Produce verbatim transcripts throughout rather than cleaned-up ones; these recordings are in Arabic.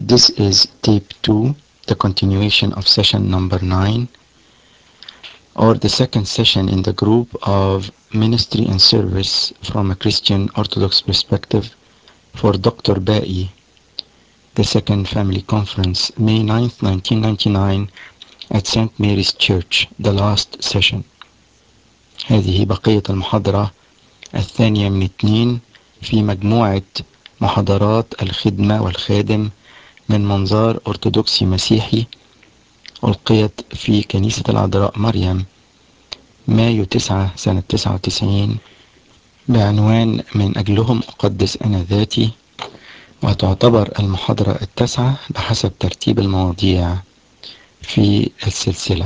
This is tape two, the continuation of session number nine, or the second session in the group of Ministry and Service from a Christian Orthodox perspective for Doctor Ba'i, the second family conference, May ninth, nineteen ninety-nine at Saint Mary's Church, the last session. هذه بقية المحاضرة الثانية من اثنين في مجموعة محاضرات الخدمة والخادم من منظار أرثوذكسي مسيحي ألقيت في كنيسة العذراء مريم مايو تسعة سنة تسعة وتسعين بعنوان من أجلهم أقدس أنا ذاتي، وتعتبر المحاضرة التاسعة بحسب ترتيب المواضيع في السلسلة.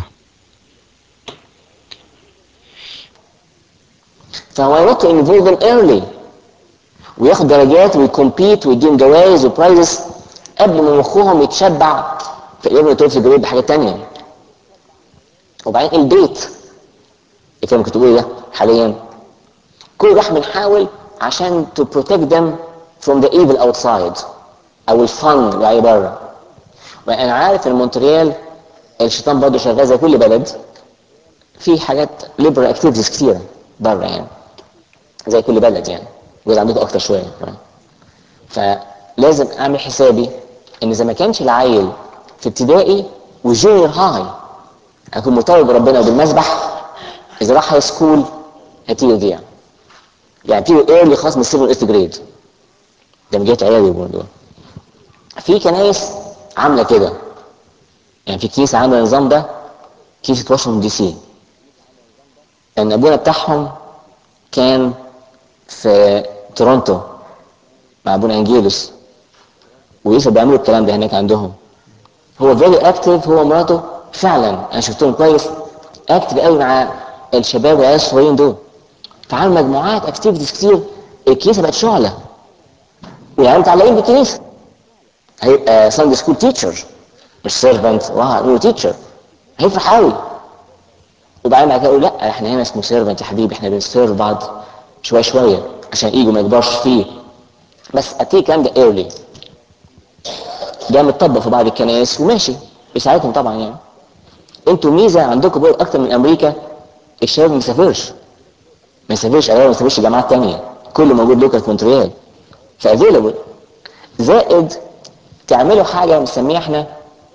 فهو not to involve them early وياخد درجات ويكمبيت ويديهم جوائز وبرايزز قبل ما مخهم يتشبع في الابن وتوفي جريد بحاجة تانية. وبعدين البيت اللي ممكن تقولي ده حاليا كل ده بنحاول عشان to protect them from the evil outside او الفن اللي عليه بره. وانا عارف ان مونتريال الشيطان برضه شغال زي كل بلد، في حاجات liberal activities كتيرة بره يعني زي كل بلد يعني، وإذا عندكم أكتر شوية. فلازم أعمل حسابي إن إذا ما كانش العيل في ابتدائي وجونيور هاي أكون مرتبط بربنا وبالمسبح، إذا راح هاي سكول هتيجي يضيع. يعني تيجي ايرلي خلاص من السيفن ايث جريد، ده من جهة عيالي برضه. في كنايس عاملة كده، يعني في كنيسة عاملة النظام ده، كنيسة واشنطن دي سي، لأن أبونا بتاعهم كان في تورونتو مع ابونا انجيلوس، ولسه بيعملوا الكلام ده هناك عندهم. هو فيري اكتف، هو ومراته فعلا انا شفتهم كويس اكتف قوي مع الشباب والعيال الصغيرين دول، فعملوا مجموعات اكتيفيتيز كتير. الكنيسه بقت شعله ويعني متعلقين بالكنيسه. هيبقى ساندي سكول تيتشر مش سيرفنت، واه تيتشر هيفرح قوي. وبعدين بعد كده يقول لا احنا هنا اسمه سيرفنت يا حبيبي، احنا بنسيرف بعض شويه شويه عشان ايجو ما يكبرش فيه. بس اتيه الكلام ده ايرلي، ده متطبق في بعض الكنائس وماشي بيساعدهم طبعا. يعني انتوا ميزه عندكم بقى اكتر من امريكا، الشباب ما يسافرش ما يسافرش ايوه ما يسافرش جامعات تانية، كله موجود لوكال في مونتريال فافيلبل. زائد تعملوا حاجه بنسميها احنا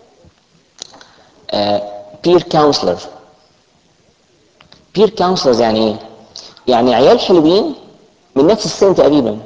بير كونسلر. بير كونسلرز يعني ايه؟ يعني عيال حلوين من نفس السن تقريبا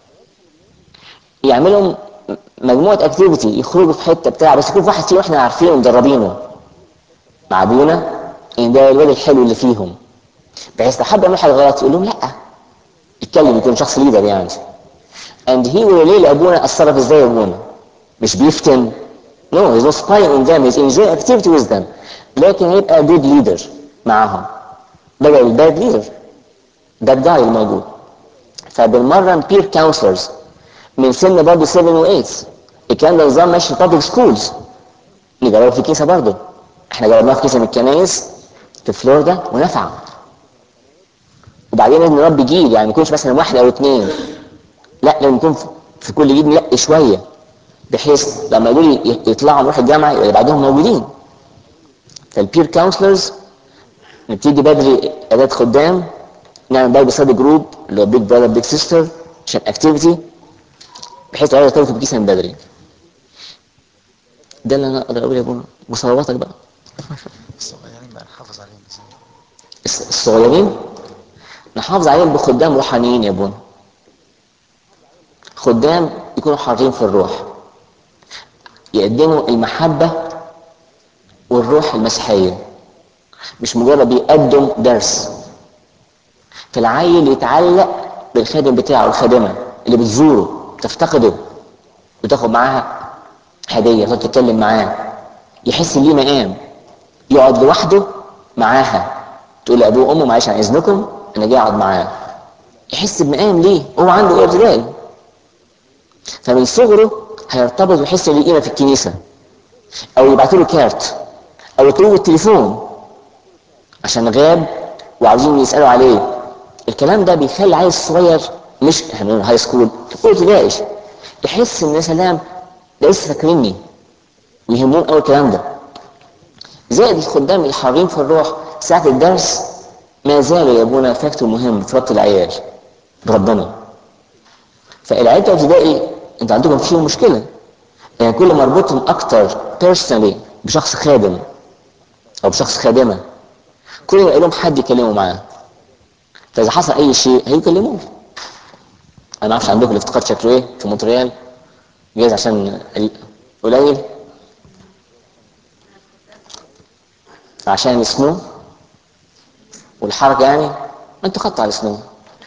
يعملوا مجموعه اكتيفيتي، يخرجوا في حته بتاع، بس يكون في واحد فيهم احنا عارفينه ومدربينه مع ابونا ان ده الواد الحلو اللي فيهم، بحيث لحد ما يعمل حاجه غلط يقول لهم لا، يتكلم، يكون شخص ليدر يعني. and he will relay لابونا اتصرف ازاي. ابونا مش بيفتن، no he's not spying on them, he's enjoying activity with them، لكن هيبقى good leader معاهم بدل الباد leader ده الجاي الموجود. فبنمرن peer counselors من سن برضه سبعة و ثمانية. الكلام ده نظام ماشي في public schools، نجربه في كنيسه برضه. احنا جربناه في كنيسه من الكنايس في فلوريدا ونفع. وبعدين لازم نربي جيل، يعني ما يكونش مثلا واحد او اثنين، لا لازم يكون في كل جيل نلاقي شويه، بحيث لما يقولوا يطلعوا نروح الجامعه يبقى بعدهم موجودين. فالبير كونسلرز نبتدي بدري اداه خدام، نعمل بايبل ستادي جروب اللي هو بيج براذر بيج سيستر عشان اكتيفيتي، بحيث العيال يرتبطوا بالكنيسه من بدري. ده اللي انا اقدر اقوله يا ابونا، وصلواتك بقى. الصغيرين بقى نحافظ عليهم ازاي؟ الصغيرين نحافظ عليهم بخدام روحانيين يا ابونا، خدام يكونوا حاضرين في الروح، يقدموا المحبة والروح المسيحية، مش مجرد يقدم درس. فالعيل يتعلق بالخادم بتاعه، الخادمة اللي بتزوره تفتقده وتاخد معاها هدية تقعد تتكلم معاه، يحس ليه مقام، يقعد لوحده معاها، تقول لأبوه وأمه معلش عن إذنكم أنا جاي أقعد معاه، يحس بمقام ليه هو عنده ارتجال. فمن صغره هيرتبط ويحس ليه قيمة في الكنيسة، أو يبعتوا له كارت أو يطلبوا التليفون عشان غاب وعاوزين يسألوا عليه. الكلام ده بيخلي العيل الصغير، مش احنا هاي سكول ابتدائي، يحس ان يا سلام ده لسه فاكريني ويهمون قوي الكلام ده. زائد الخدام الحارين في الروح ساعة الدرس ما زالوا يبون فاكتور مهم في ربط العيال بربنا. فالعيال بتوع ابتدائي انت عندكم فيهم مشكلة، يعني كل ما اربطهم اكتر بيرسونالي بشخص خادم او بشخص خادمة، كل ما لهم حد يكلموا معاه، فاذا حصل اي شيء هيكلموه. انا ما اعرفش عندكم الافتقاد شكله ايه في مونتريال، جايز عشان قليل، عشان السنو والحركة يعني، ما انتوا خدتوا على السنو.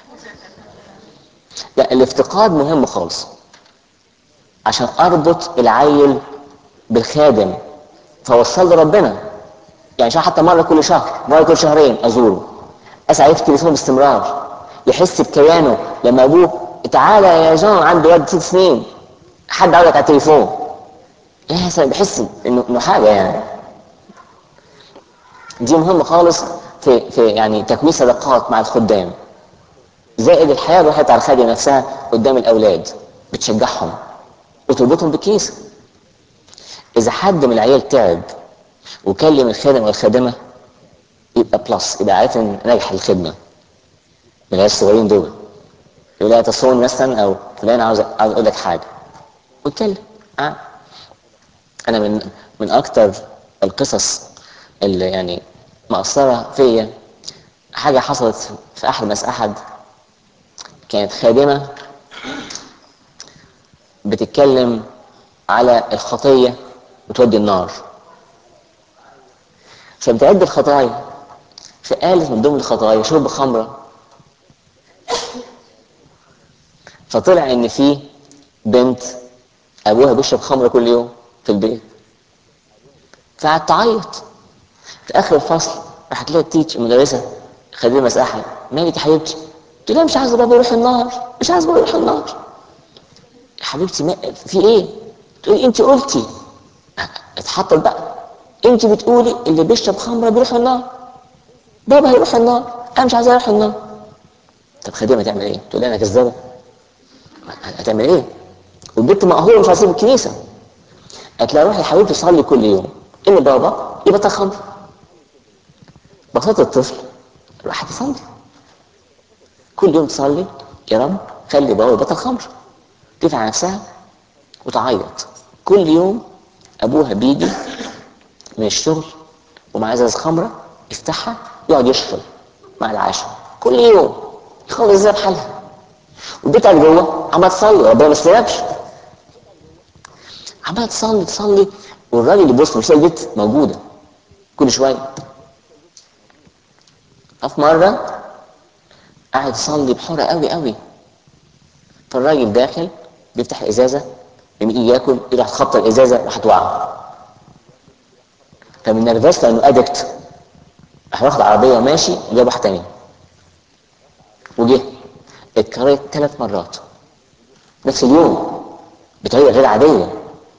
لا، الافتقاد مهم خالص عشان اربط العيل بالخادم فوصل لربنا. يعني عشان حتى مرة كل شهر، مرة كل شهرين ازوره، اسعى في التليفون باستمرار، يحس بكيانه لما ابوه تعالى يا جون عنده ولد ست سنين حد عودك على التليفون، يحس بحس انه انه حاجه يعني. دي مهمه خالص في في يعني تكوين صداقات مع الخدام. زائد الحياه الروحيه بتاع الخادم نفسها قدام الاولاد بتشجعهم وتربطهم بكيس. اذا حد من العيال تعب وكلم الخادم والخادمه يبقى بلس، يبقى عارف ان نجح الخدمه. من العيال الصغيرين دول يقول لها تصون مثلا او فلان عاوز عاوز اقول لك حاجه واتكلم. آه. انا من من اكتر القصص اللي يعني مأثرة فيا حاجة حصلت في احد مس احد. كانت خادمة بتتكلم على الخطية وتودي النار، فبتعد الخطايا، فقالت من ضمن الخطايا شرب خمرة. فطلع ان في بنت ابوها بيشرب خمرة كل يوم في البيت، فقعدت تعيط. في اخر الفصل راحت لها التيتش المدرسة خادمة مساحة، مالك يا حبيبتي؟ قلت لها مش عايز بابا يروح النار، مش عايز بابا يروح النار. يا حبيبتي ما في ايه؟ تقولي انت قلتي. اتحطت بقى، انت بتقولي اللي بيشرب خمره بيروح النار، بابا هيروح النار، انا مش عايز اروح النار. طب خديمه تعمل ايه؟ تقول لي انا كذابه؟ هتعمل ايه؟ والبنت مقهوره مش عايزه تسيب الكنيسه. قالت لها روحي يا حبيبتي تصلي كل يوم ان بابا يبطل خمر. بساطه الطفل راح تصلي كل يوم، تصلي يا رب خلي بابا يبطل خمر. تدفع على نفسها وتعيط كل يوم. ابوها بيجي من الشغل ومعاه ازازه خمره يفتحها يقعد يشرب مع العشاء كل يوم، يخلص ازاي بحالها. والبيت اللي جوه عمال تصلي ربنا ما استجابش، عمال تصلي تصلي والراجل يبص مش لاقي البيت موجوده كل شويه. ففي مره قاعد يصلي بحرقه قوي قوي، فالراجل داخل بيفتح الازازه لما يجي ياكل يروح خبط الازازه راح توقع. فمن نرفزته انه ادكت راح واخد عربيه وماشي وجاب واحد تاني وجه. اتكررت ثلاث مرات نفس اليوم بطريقه غير عاديه.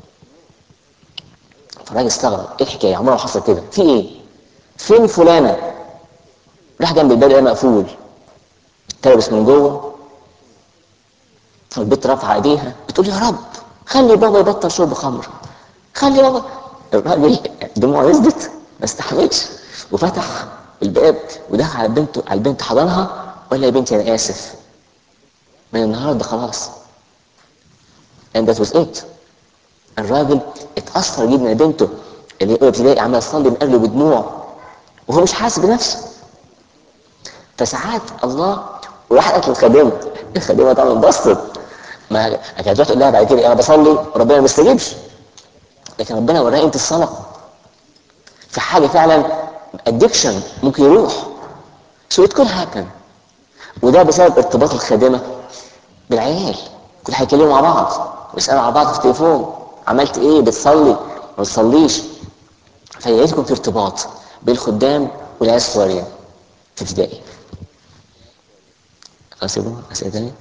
فالراجل استغرب ايه الحكايه، عمره ما حصل كده، في ايه؟ فين فلانه؟ راح جنب الباب ده مقفول، تلبس من جوه. فالبنت رافعه ايديها بتقول يا رب خلي بابا يبطل شرب خمر، خلي بابا. الراجل دموعه نزلت ما استحملش وفتح الباب ودخل على البنت على البنت حضنها وقال لها يا بنتي انا اسف، من النهارده خلاص. and that was it. الراجل اتأثر جدا بنته اللي هي ابتدائي عمال يصلي من قبله بدموع وهو مش حاسس بنفسه. فساعات الله وراح قالت للخادمه، الخادمه طبعا انبسطت، ما كانت هتروح تقول لها بعد كده انا بصلي وربنا ما بيستجيبش، لكن ربنا وراها انت الصلاه في حاجه فعلا ادكشن ممكن يروح. so it could happen. وده بسبب ارتباط الخادمه بالعيال، كل هيكلموا مع بعض ويسالوا على بعض في التليفون عملت ايه، بتصلي ما بتصليش. فيكون في ارتباط بين الخدام والعيال الصغيرين في ابتدائي. خلاص يا بابا اسئله تانيه.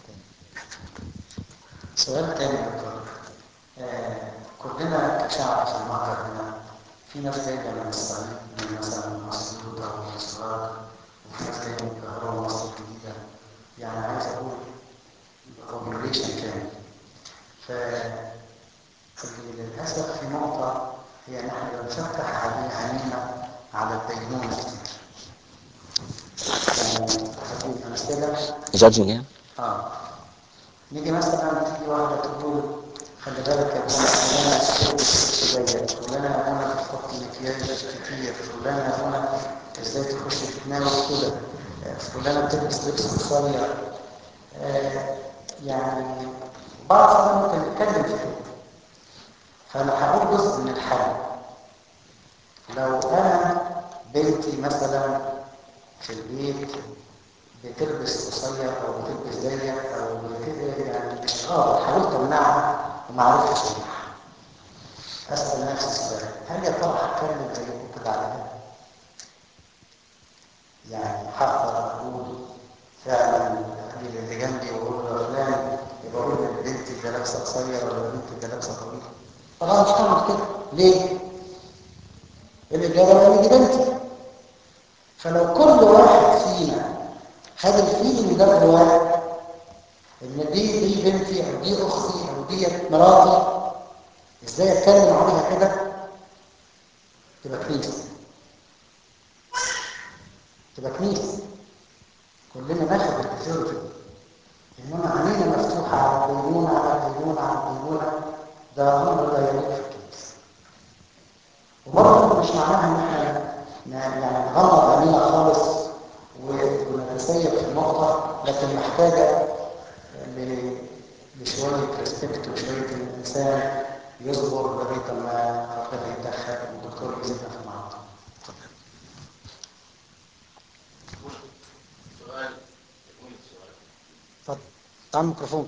سؤال تاني يا دكتور. آه كلنا كشعب في المهجر هنا في ناس جايه من الصعيد من مثلا اسيوط او سوهاج، وفي ناس جايه من القاهره ومصر الجديده، يعني عايز اقول population كامل. ف للأسف في نقطة هي نحن بنفتح عينينا على الدينونة كتير. يعني هديك أمثلة. judging يعني. اه نيجي مثلا تيجي واحدة تقول خلي بالك يا ابونا فلانة الست الست جاية، فلانة يا ابونا بتحط مكياج كتير، فلانة يا ابونا ازاي تخش تتناول كده، فلانة بتلبس لبس قصير. آه يعني بعض الناس ممكن نتكلم في كده. فأنا هقول جزء من الحل. لو أنا بنتي مثلا في البيت بتلبس قصير أو بتلبس ضيق أو بتلبس يعني مش قادر، حاولت أمنعها وما عرفتش أمنعها. أسأل نفسي السؤال، هل يا ترى هتكلم زيكم كده عليها؟ يعني هقدر أقول فعلا اللي جنبي وأقول له فلان يبقى أقول لبنتي ده لابسة قصير ولا بنتي ده لابسة طويل؟ طبعا مش هعمل كده. ليه؟ الإجابة لأن دي بنتي. فلو كل واحد فينا خد الفيلم ده جواه ان دي دي بنتي او دي اختي او دي مراتي، ازاي اتكلم عليها كده؟ تبقى كنيسه. تبقى كنيسه. كلنا ناخد التجربه انما عينينا مفتوحه على الدينونه على الدينونه على الدينونه، ده امر لا يليق في الكنيسه. وبرضه مش معناها ان احنا يعني نغمض عينينا خالص ونتسيب في النقطه، لكن محتاجه بشوية ريسبكت وشوية الإنسان يصبر لغاية ما ربنا يتدخل والدكتور يزيدنا في المعرض. سؤال تكميل السؤال. اتفضل. تعال الميكروفون.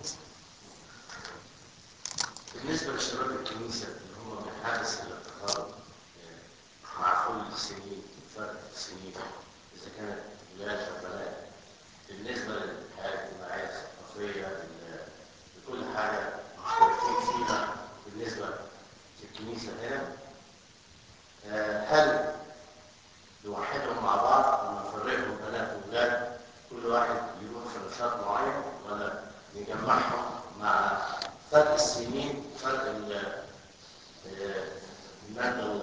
بالنسبة لشباب الكنيسة اللي هم من حادث التخرج مع كل السنين فرق السنين إذا كانت ولاد أو بنات، بالنسبة للحياة الاجتماعية الثقافية لكل حاجة مشتركين فيها بالنسبة للكنيسة هنا، هل نوحدهم مع بعض ونفرقهم بنات وولاد كل واحد يروح في نشاط معين، ولا نجمعهم مع فرق السنين فرق المادة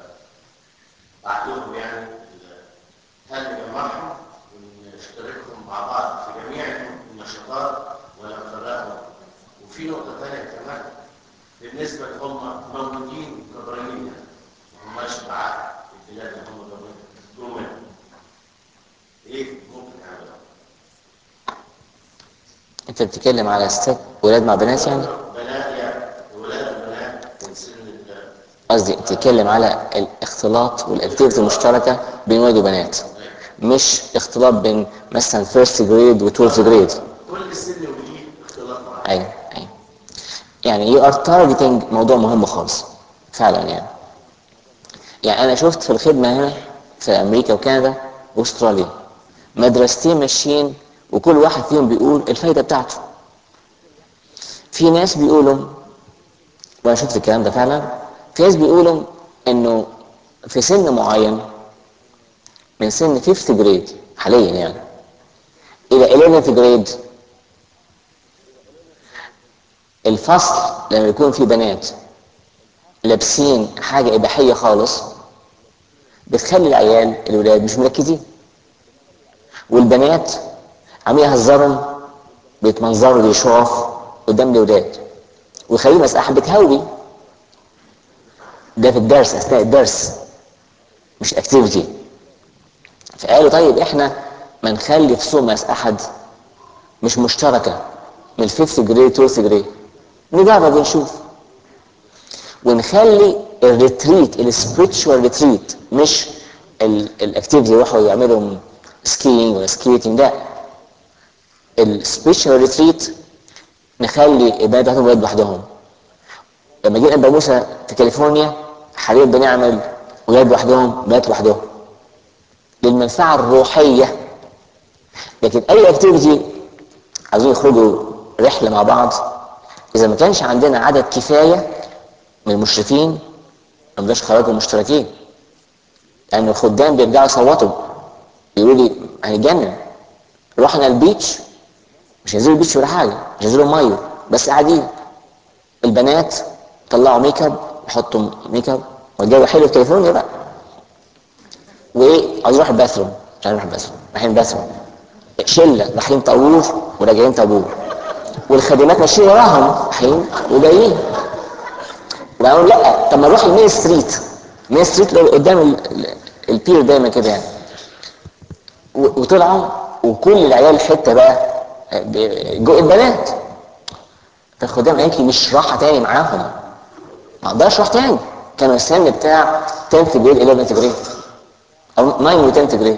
بعدهم يعني؟ هل نجمعهم ونشتركهم مع بعض في جميع النشاطات ولا نفرقهم؟ وفي نقطة ثانية كمان بالنسبة لهم موجودين كبرانين ما هماش بعاد البلاد اللي هم جم منها، ايه ممكن نعملها؟ انت بتتكلم على ستات ولاد مع بنات يعني؟ بنات يعني ولاد وبنات من سن قصدي بتتكلم على الاختلاط والاكتيفيتي المشتركه بين ولاد وبنات، مش اختلاط بين مثلا فيرست جريد وتويلث جريد. كل سن وليه اختلاط معاه. ايوه ايوه يعني يو ار تارجتنج موضوع مهم خالص فعلا يعني. يعني انا شفت في الخدمه هنا في امريكا وكندا واستراليا مدرستين ماشيين وكل واحد فيهم بيقول الفايده بتاعته. في ناس بيقولوا، وانا شفت الكلام ده فعلا، في ناس بيقولوا انه في سن معين من سن فيفث جريد حاليا يعني الى إليفنث جريد الفصل لما يكون في بنات لابسين حاجه اباحيه خالص بتخلي العيال الولاد مش مركزين، والبنات عمالين يهزروا بيتمنظروا يشوف قدام الولاد ويخليه مساحه بتهوي. ده في الدرس اثناء الدرس مش اكتيفيتي. فقالوا طيب احنا ما نخلي فصول مس احد مش مشتركه من الفيفث جريد تويلث جريد، نجرب ونشوف، ونخلي الريتريت السبريتشوال ريتريت مش الاكتيفيتي يروحوا يعملوا سكينج ولا سكيتنج، لا السبريتشوال ريتريت نخلي ابادتهم ولاد لوحدهم. لما جينا باموسا في كاليفورنيا حاليا بنعمل ولاد لوحدهم بنات لوحدهم للمنفعه الروحيه. لكن اي اكتيفيتي عايزين يخرجوا رحله مع بعض، اذا ما كانش عندنا عدد كفايه من المشرفين ما نقدرش نخرجهم مشتركين، لان الخدام بيرجعوا يصوتوا يقولوا لي هنتجنن، رحنا البيتش مش هنزلوا البيتش ولا حاجه، مش هنزلوا ميه بس قاعدين. البنات طلعوا ميك اب، يحطوا ميك اب، والجو حلو في كاليفورنيا بقى، وايه عايز يروح الباثروم، مش عايز يروح الباثروم، رايحين الباثروم، شله رايحين طابور وراجعين طابور، والخادمات ماشيين وراهم رايحين وجايين. وقالوا لا طب ما نروح المين ستريت، المين ستريت اللي قدام البير دايما كده يعني. وطلعوا وكل العيال الحته بقى جو البنات، فالخدام قالت لي مش راحه تاني معاهم، ما اقدرش اروح تاني، كانوا السن بتاع tenth جريد eleventh جريد او ناين و tenth جريد.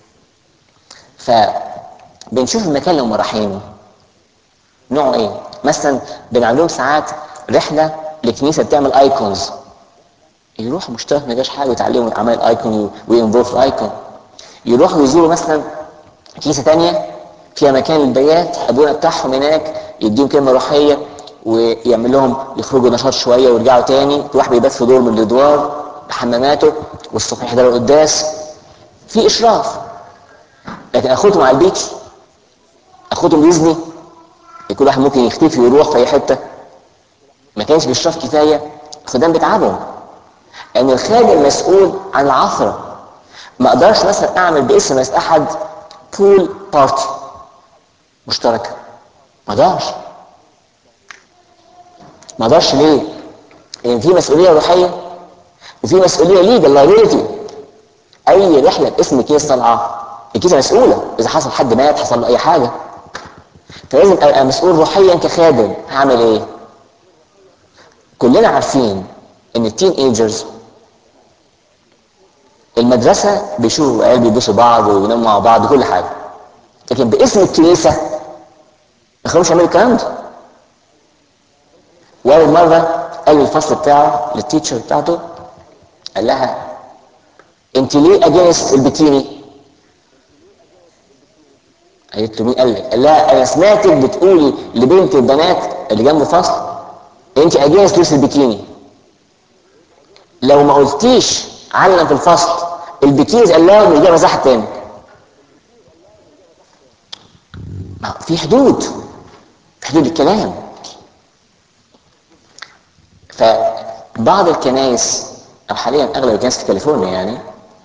فبنشوف المكان اللي هم رايحينه نوعه ايه. مثلا بنعمل لهم ساعات رحله لكنيسه بتعمل ايكونز، يروحوا مشترك ما جاش حاجه ويتعلموا اعمال ايكون وينفولف ايكون. يروحوا يزوروا مثلا كنيسه تانية فيها مكان للبيات، ابونا بتاعهم هناك يديهم كلمه روحيه ويعمل لهم يخرجوا نشاط شويه ويرجعوا تاني، كل واحد بيبات في دور من الادوار بحماماته، والصبح يحضروا القداس في اشراف. لكن اخدهم على البيتش، اخدهم ديزني، كل واحد ممكن يختفي ويروح في اي حته، ما كانش باشراف كفايه، الخدام بيتعبوا. ان الخادم مسؤول عن العثره، ما اقدرش مثلا اعمل باسم ناس احد بول بارتي مشتركه، ما اقدرش ما اقدرش ليه؟ لان يعني في مسؤوليه روحيه وفي مسؤوليه ليجل لايبيلتي. اي رحله باسم كيس طالعه الكيسه مسؤوله، اذا حصل حد مات حصل له اي حاجه، فلازم ابقى مسؤول روحيا كخادم. هعمل ايه؟ كلنا عارفين ان التين ايجرز المدرسه بيشوفوا عيال بيبوسوا بعض ويناموا مع بعض وكل حاجه، لكن باسم الكنيسه ما خلوش يعملوا الكلام ده. والد مره قال للفصل بتاعه للتيتشر بتاعته، قال لها انت ليه اجينست البكيني؟ قالت له مين قال لك؟ قال لها انا سمعتك بتقولي لبنت البنات اللي جنب الفصل انت اجينست لبس البكيني، لو ما قلتيش علم في الفصل البكيني قال لها مش جاي مزاح تاني. في حدود، في حدود الكلام. فبعض الكنائس او حاليا اغلب الكنائس في كاليفورنيا يعني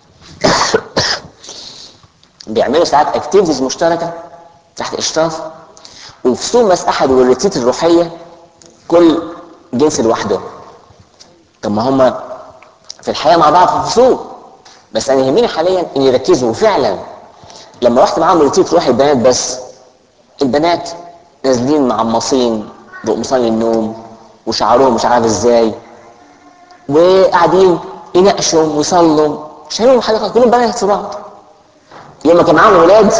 بيعملوا ساعات اكتيفيتيز مشتركه تحت اشراف، وفصول مساحه والريتريت الروحيه كل جنس لوحده. طب ما هم في الحياه مع بعض في الفصول، بس انا يهمني حاليا ان يركزوا. وفعلا لما رحت معاهم ريتريت روحي البنات بس، البنات نازلين معمصين بقمصان النوم وشعرهم مش عارف ازاي، وقاعدين يناقشوا ويصلوا، مش هيعملوا حاجه خالص، كلهم بنات في بعض. يوم ما كان معاهم ولاد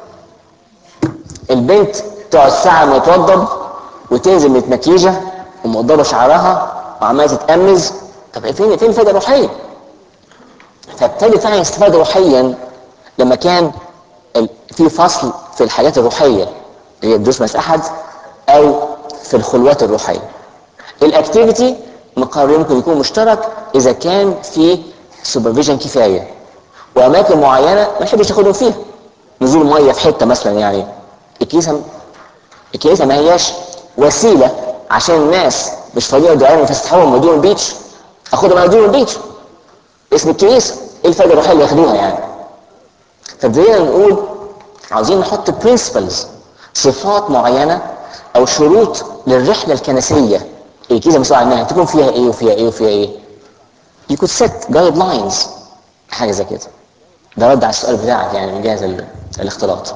البنت تقعد ساعه ما توضب وتنزل متمكيجه وموضبه شعرها وعماله تتأمز. طب فين فين الفائده الروحيه؟ فابتدوا فعلا يستفادوا روحيا لما كان في فصل في الحاجات الروحيه اللي هي دروس مس احد او في الخلوات الروحيه. الاكتيفيتي مقرر ممكن يكون مشترك اذا كان في سوبرفيجن كفايه، واماكن معينه ما نحبش ناخدهم فيها، نزول ميه في حته مثلا يعني. الكنيسه الكنيسه ما هياش وسيله عشان الناس مش فاضيين يدعوا يفسحوهم وديهم بيتش اخدهم على ديهم بيتش اسم الكنيسه، ايه الفائده الروحيه اللي ياخدوها يعني؟ فبدينا نقول عاوزين نحط برنسبلز، صفات معينه او شروط للرحله الكنسيه الكنيسه مسؤوله عنها، تكون فيها ايه وفيها ايه وفيها ايه. you could set guidelines حاجه زي كده. ده رد على السؤال بتاعك يعني من جهه الاختلاط.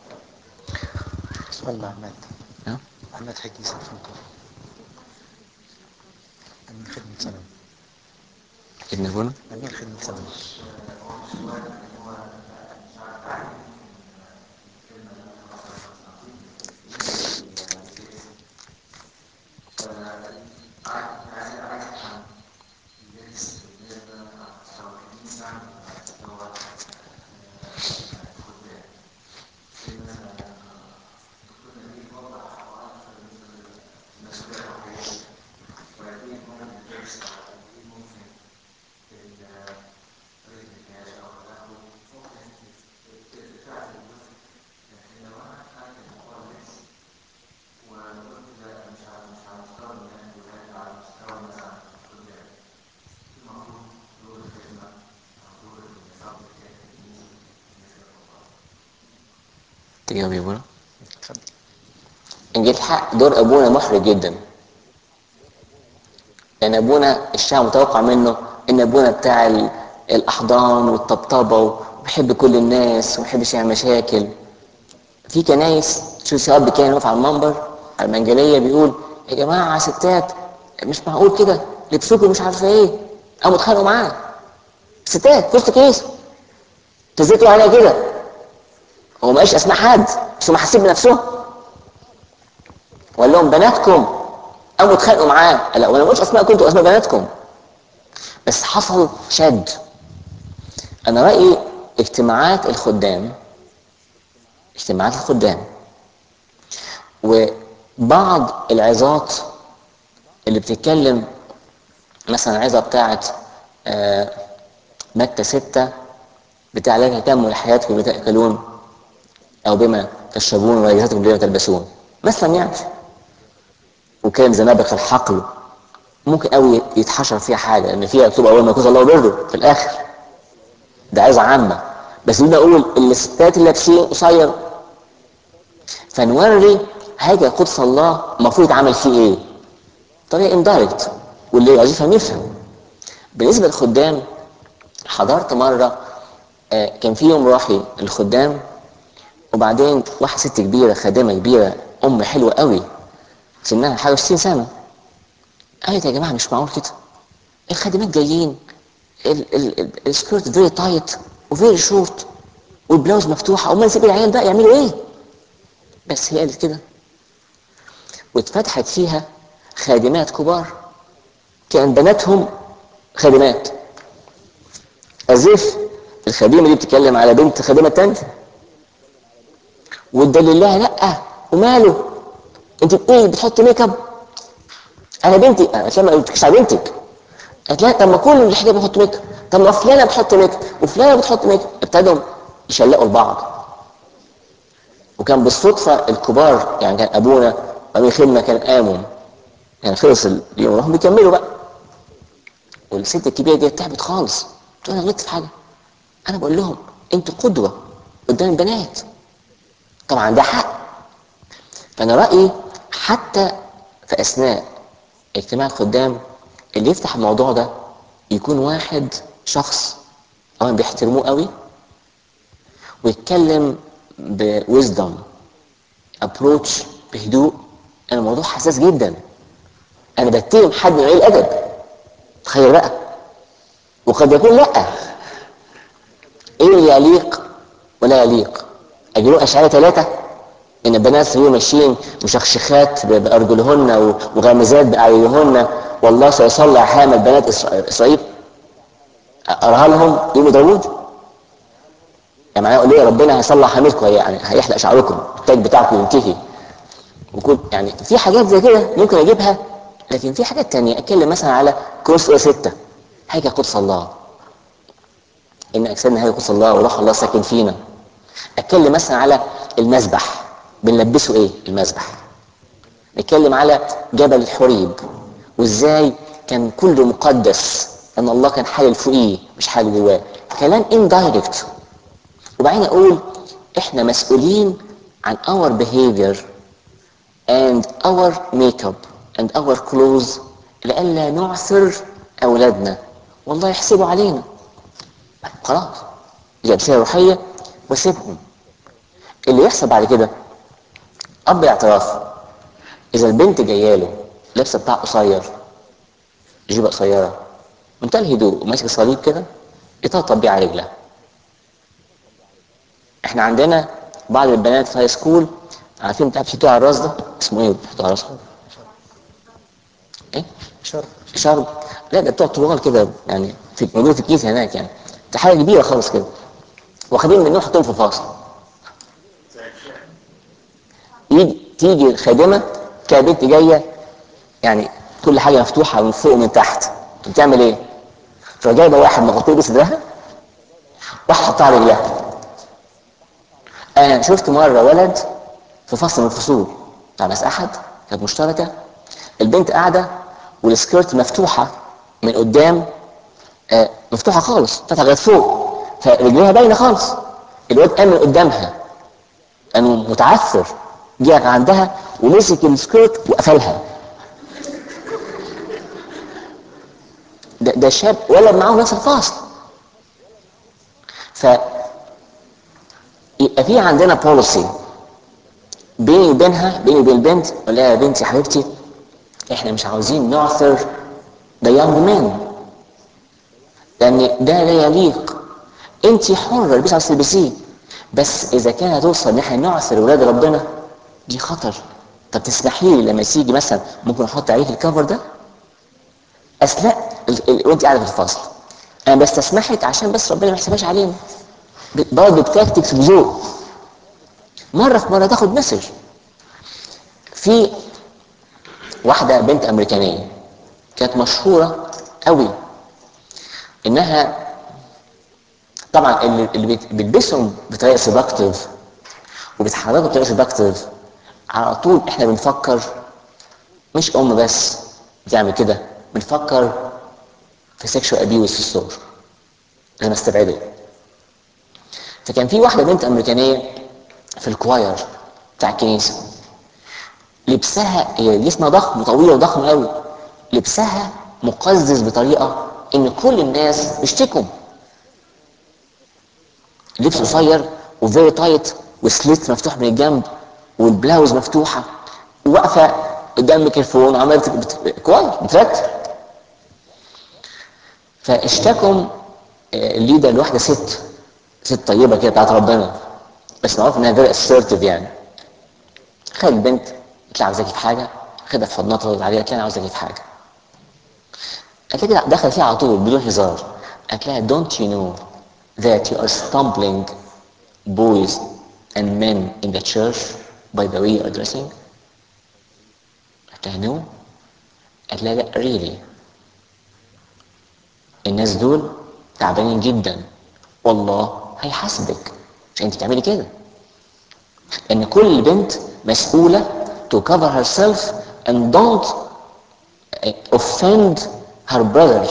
سؤال لعماد. عماد حكي سلفنكم أمين خدمة ثانوي. ابن هنا أمين خدمة ثانوي. تجاوب يا ابونا؟ اتفضل. ان جيت الحق دور ابونا محرج جدا، لان يعني ابونا الشعب متوقع منه ان ابونا بتاع الاحضان والطبطبه وبيحب كل الناس ومبيحبش يعمل مشاكل. في كنايس تشوف شباب كان واقف على المنبر على المنجليه بيقول يا جماعه ستات مش معقول كده لبسوكوا مش عارفه ايه، قاموا اتخانقوا معاه ستات في وسط كنيسه، تزيتوا عليها كده. هو ما قالش اسماء حد بس هم حاسين بنفسهم، وقال لهم بناتكم قاموا اتخانقوا معاه. لا وانا ما قلتش اسماءكم انتوا اسماء بناتكم، بس حصل شد. انا رايي اجتماعات الخدام اجتماعات الخدام وبعض العظات اللي بتتكلم مثلا عظه بتاعت آه متى ستة بتاع لا تهتموا لحياتكم بما تاكلون او بما تشربون ولا جسدكم بما تلبسون مثلا يعني، وكان زنابق الحقل ممكن قوي يتحشر فيها حاجه ان فيها مكتوب اول ما يكون الله وبره في الاخر. ده عظه عامه، بس بدنا اقول الستات اللي لابسين قصير، فنوري حاجه قدس الله المفروض يتعمل فيه ايه طريقه اندايركت، واللي عايز يفهم يفهم. بالنسبه للخدام حضرت مره آه كان في يوم راحي الخدام، وبعدين واحده ست كبيره خادمه كبيره ام حلوه قوي سنها حاجه ستين سنه قالت يا جماعه مش معقول كده، الخادمات جايين السكيرت فيري تايت وفيري شورت والبلاوز مفتوحه، امال نسيب العيال بقى يعملوا ايه؟ بس هي قالت كده، واتفتحت فيها خادمات كبار كان بناتهم خادمات، أزيف الخادمه دي بتتكلم على بنت خادمه تانية وتدلل لها لا وماله انت ايه بتحط ميك اب؟ انا بنتي قالت لها ما قلتلكش على بنتك. قالت لها طب ما كل الحاجات بتحط ميك اب، طب ما فلانه بتحط ميك اب وفلانه بتحط ميك اب. ابتدوا يشلقوا لبعض، وكان بالصدفه الكبار يعني كان ابونا امين خدمه كان قاموا يعني خلص اليوم راحوا بيكملوا بقى، والست الكبيره دي تعبت خالص تقول انا غلطت في حاجه، انا بقول لهم انتوا قدوه قدام البنات. طبعا ده حق. فانا رايي حتى في اثناء اجتماع الخدام اللي يفتح الموضوع ده يكون واحد شخص اولا بيحترموه قوي ويتكلم بويزدم ابروتش بهدوء. انا الموضوع حساس جدا، انا بتهم حد من قليل الادب، تخيل بقى. وقد يكون لا ايه اللي يليق ولا يليق. اجلوا اشعار ثلاثه ان البنات يوم ماشيين مشخشخات بارجلهن وغامزات باعينهن والله سيصلع حامل بنات اسرائيل، اراها لهم يوم داوود يعني معناه ليه ربنا هيصلح حاملكم يعني هيحلق شعركم التاج بتاعكم ينتهي وكل يعني في حاجات زي كده ممكن اجيبها. لكن في حاجات تانية اتكلم مثلا على كورس ستة حاجه قدس الله ان اجسادنا هي قدس الله وروح الله ساكن فينا. اتكلم مثلا على المذبح بنلبسه ايه المذبح. نتكلم على جبل الحريب وازاي كان كله مقدس ان الله كان حالل فوقيه مش حالل جواه، كلام اندايركت. وبعدين اقول احنا مسؤولين عن our behavior and our makeup and our clothes لئلا نعثر اولادنا والله يحسبوا علينا. خلاص دي امثله روحيه وسيبهم. اللي يحصل بعد كده اب اعتراف. اذا البنت جايه له لابسه بتاع قصير جيبه قصيره منتهى الهدوء وماسك صليب كده يطبطب بيه على رجلها. احنا عندنا بعض البنات في هاي سكول عارفين بتاع بتحطوه على الراس ده اسمه ايه بتحطوه على راسها؟ ايه؟ شرب. شرب. لا ده بتوع طوال كده يعني في موجود في الكيس هناك يعني ده حاجه كبيره خالص كده واخدين منه حاطين في الفاصل. يجي تيجي الخادمه كبنت جايه يعني كل حاجه مفتوحه من فوق ومن تحت بتعمل ايه؟ تروح جايبه واحد مغطيه بصدرها واحد حطها على رجلها. انا شفت مره ولد في فصل من الفصول بتاع مس احد كانت مشتركه، البنت قاعده والسكيرت مفتوحه من قدام آه مفتوحه خالص فتحت لغايه فوق فرجليها باينه خالص. الواد قام من قدامها لانه متعثر، جه عندها ومسك السكيرت وقفلها. ده, ده شاب ولد معاهم نفس الفصل. ف يبقى في عندنا بوليسي بيني وبينها، بيني وبين البنت، اقول لها يا بنتي يا حبيبتي احنا مش عاوزين نعثر ده يونج مان، لان ده لا يليق. انت حره البسي عاوز تلبسيه، بس اذا كان هتوصل ان احنا نعثر ولاد ربنا دي خطر. طب تسمحي لي لما تيجي مثلا ممكن احط عليك الكفر ده اثناء ال... ال... وانت قاعده في الفصل، انا بستسمحك عشان بس ربنا ما يحسبهاش علينا، برضه بتكتكس بذوق. مره في مره تاخد مسج. في واحده بنت امريكانيه كانت مشهوره قوي انها طبعا اللي, اللي بيلبسهم بطريقه سيدكتيف وبيتحركوا بطريقه سيدكتيف على طول احنا بنفكر مش ام بس بتعمل كده، بنفكر في سيكشوال ابيوز في الصور. انا مستبعده. فكان في واحده بنت امريكانيه في الكواير بتاع الكنيسه، لبسها جسمها ضخم وطويله وضخم قوي، لبسها مقزز بطريقه ان كل الناس بيشتكوا. لبس قصير وفيري تايت وسليت مفتوح من الجنب والبلاوز مفتوحه وواقفه قدام الميكروفون وعماله كواير بترتب. فاشتكوا الليدر لواحده ست ست طيبه كده بتاعت ربنا، بس معروف انها فيري اسيرتيف يعني. خد البنت قالت لها عاوزاكي في حاجه، خدها في حضنها طولت عليها قالت لها انا عاوزاكي في حاجه. قالت لها دخل فيها على طول بدون هزار، قالت لها don't you know that you are stumbling boys and men in the church by the way you are dressing؟ قالت لها no. قالت لها لا really الناس دول تعبانين جدا والله هيحاسبك عشان انت تعملي كده. ان كل بنت مسؤولة to cover herself and don't offend her brother.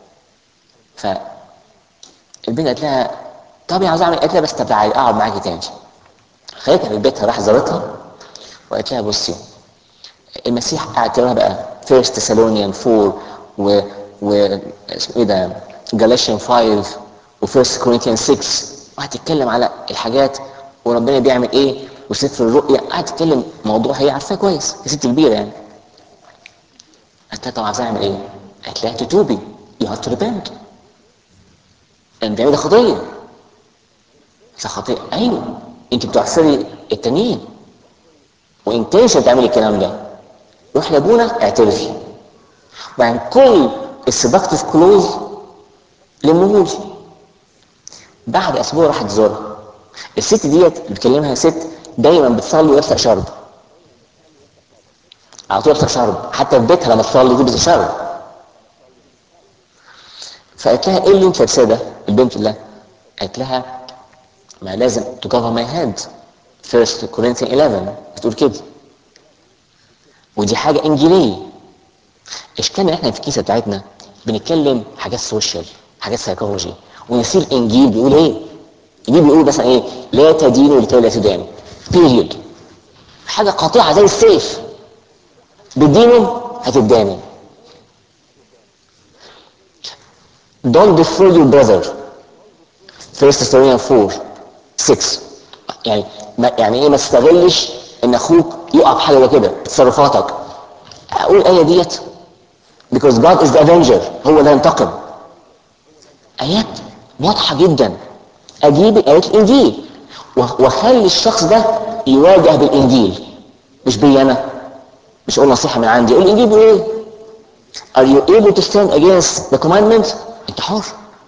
فالبنت قالت لها طب يا عاوز اعمل، قالت لها بس طب تعالي اقعد معاكي تاني. خدتها من بيتها راح زارتها وقالت لها بصي المسيح قاعد تقراها بقى فيرست تسالونيان فور و و اسمه ايه ده جالاشيان فايف وفيرست كورنثيان سكس، وهتتكلم على الحاجات وربنا بيعمل ايه وسفر الرؤيا، قاعد تتكلم موضوع هي عارفاه كويس، هي ست كبيره يعني. قالت لها طب عايزه اعمل ايه؟ قالت لها تتوبي يو هاف تو ريبنت لان ده خطيه. قالت لها خطيه؟ ايوه انت بتعثري التانيين وانت مش هتعملي الكلام ده، روح لابونا اعترفي وعن كل السبكتيف كلوز لمهولي. بعد اسبوع راحت تزورها. الست ديت بتكلمها ست دايما بتصلي ولابسه شرب، على طول لابسه شرب، حتى في بيتها لما تصلي تلبس شرب. فقالت لها ايه اللي انت لابساه ده البنت اللي قالت لها ما لازم to cover my head فيرست كورنثيان إحداشر بتقول كده، ودي حاجه انجيليه. اشكالنا احنا في الكيسه بتاعتنا بنتكلم حاجات سوشيال حاجات سايكولوجي ونسيب الانجيل بيقول ايه. الانجيل بيقول مثلا ايه؟ لا تدينوا لكي لا تدانوا بيريود، حاجه قاطعه زي السيف، بدينه هتدانوا. don't defraud your brother فيرست تسالونيان فور سكس. يعني ما يعني ايه ما تستغلش ان اخوك يقع في حاجه زي كده تصرفاتك. اقول الايه ديت because God is the avenger، هو اللي هينتقم. ايات واضحه جدا. اجيب ايات الانجيل واخلي الشخص ده يواجه بالانجيل مش بي انا، مش اقول نصيحه من عندي، اقول الانجيل بيقول ايه. are you able to stand against the commandment؟ انت حر.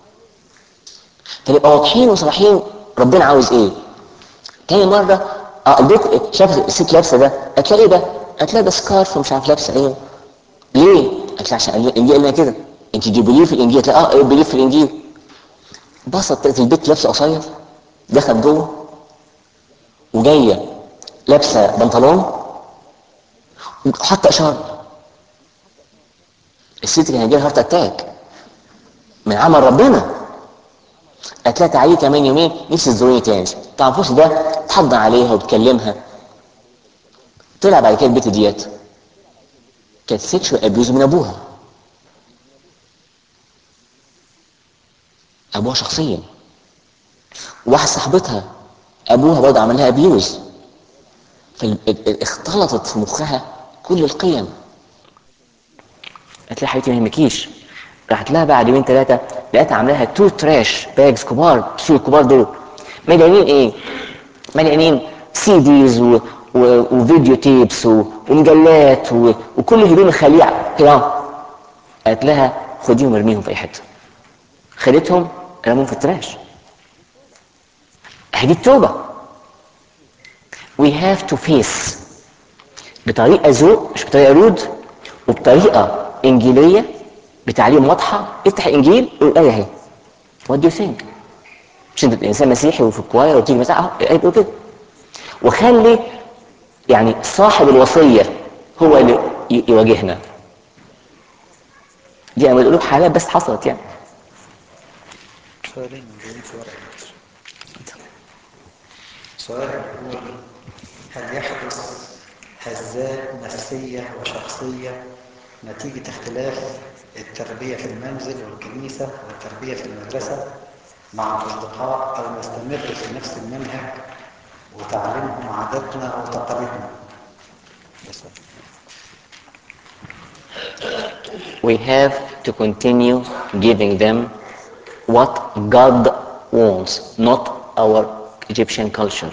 فنبقى واضحين وصريحين ربنا عاوز ايه. تاني مره اه البيت شافت الست لابسه ده، قالت لها ايه ده؟ قالت لها ده سكارف ومش عارف لابسه ايه. ليه؟ قالت لها عشان الانجيل قال لنا كده. انت دي بليف في الانجيل؟ قالت لها اه ايه بليف في الانجيل. بسط البيت لابسه قصير، دخل جوه وجايه لابسه بنطلون وحاطه اشاره. الست كان هيجيلها هارت اتاك من عمل ربنا. قالت لها تعالي كمان يومين نفسي تزوريني تاني. طبعا الفوش ده تحضن عليها وتكلمها. طلع بعد كده البت ديت كانت سيكشوال ابيوز من ابوها، ابوها شخصيا. واحد صاحبتها ابوها برضه عمل لها ابيوز، فاختلطت في مخها كل القيم. قالت لها حبيبتي ما يهمكيش. راحت لها بعد يومين ثلاثه لقيتها عاملاها تو تراش باجز كبار، السوق الكبار دول مليانين ايه؟ مليانين سي ديز و... و... وفيديو تيبس و... ومجلات و... وكل الهدوم الخليعه كده. قالت لها خديهم ارميهم في اي حته. خدتهم رموهم في التراش. هدي التوبه. we have to face بطريقه ذوق مش بطريقه رود، وبطريقه انجيليه بتعليم واضحه. افتح الانجيل والايه اهي. what do you think؟ مش انت انسان مسيحي وفي الكواير وتيجي مسيحي اهو الايه بتقول كده. وخلي يعني صاحب الوصيه هو اللي يواجهنا. دي انا بقول حالات بس حصلت يعني. سؤالين موجودين في ورقة. سؤال بيقول: هل يحدث هزات نفسية وشخصية نتيجة اختلاف التربية في المنزل والكنيسة والتربية في المدرسة مع الأصدقاء، أو نستمر في نفس المنهج وتعليمهم عاداتنا وتقاليدنا؟ We have to continue giving them what God wants, not our Egyptian culture.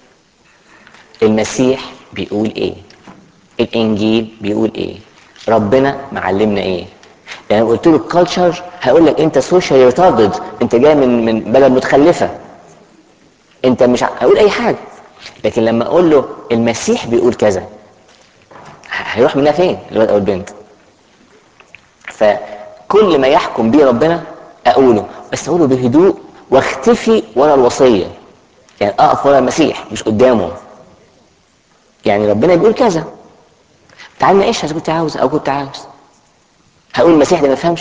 المسيح بيقول ايه؟ الانجيل بيقول ايه؟ ربنا معلمنا ايه؟ يعني قلت له الكالتشر هيقول لك انت سوشيال ريتاردد، انت جاي من من بلد متخلفه، انت مش هقول اي حاجه. لكن لما اقول له المسيح بيقول كذا هيروح منها فين الولد او البنت؟ فكل ما يحكم بيه ربنا اقوله، بس اقوله بهدوء واختفي ورا الوصيه. يعني اقف ورا المسيح مش قدامه. يعني ربنا بيقول كذا، تعال نعيشها اذا كنت عاوز او كنت عاوز. هقول المسيح ده ما يفهمش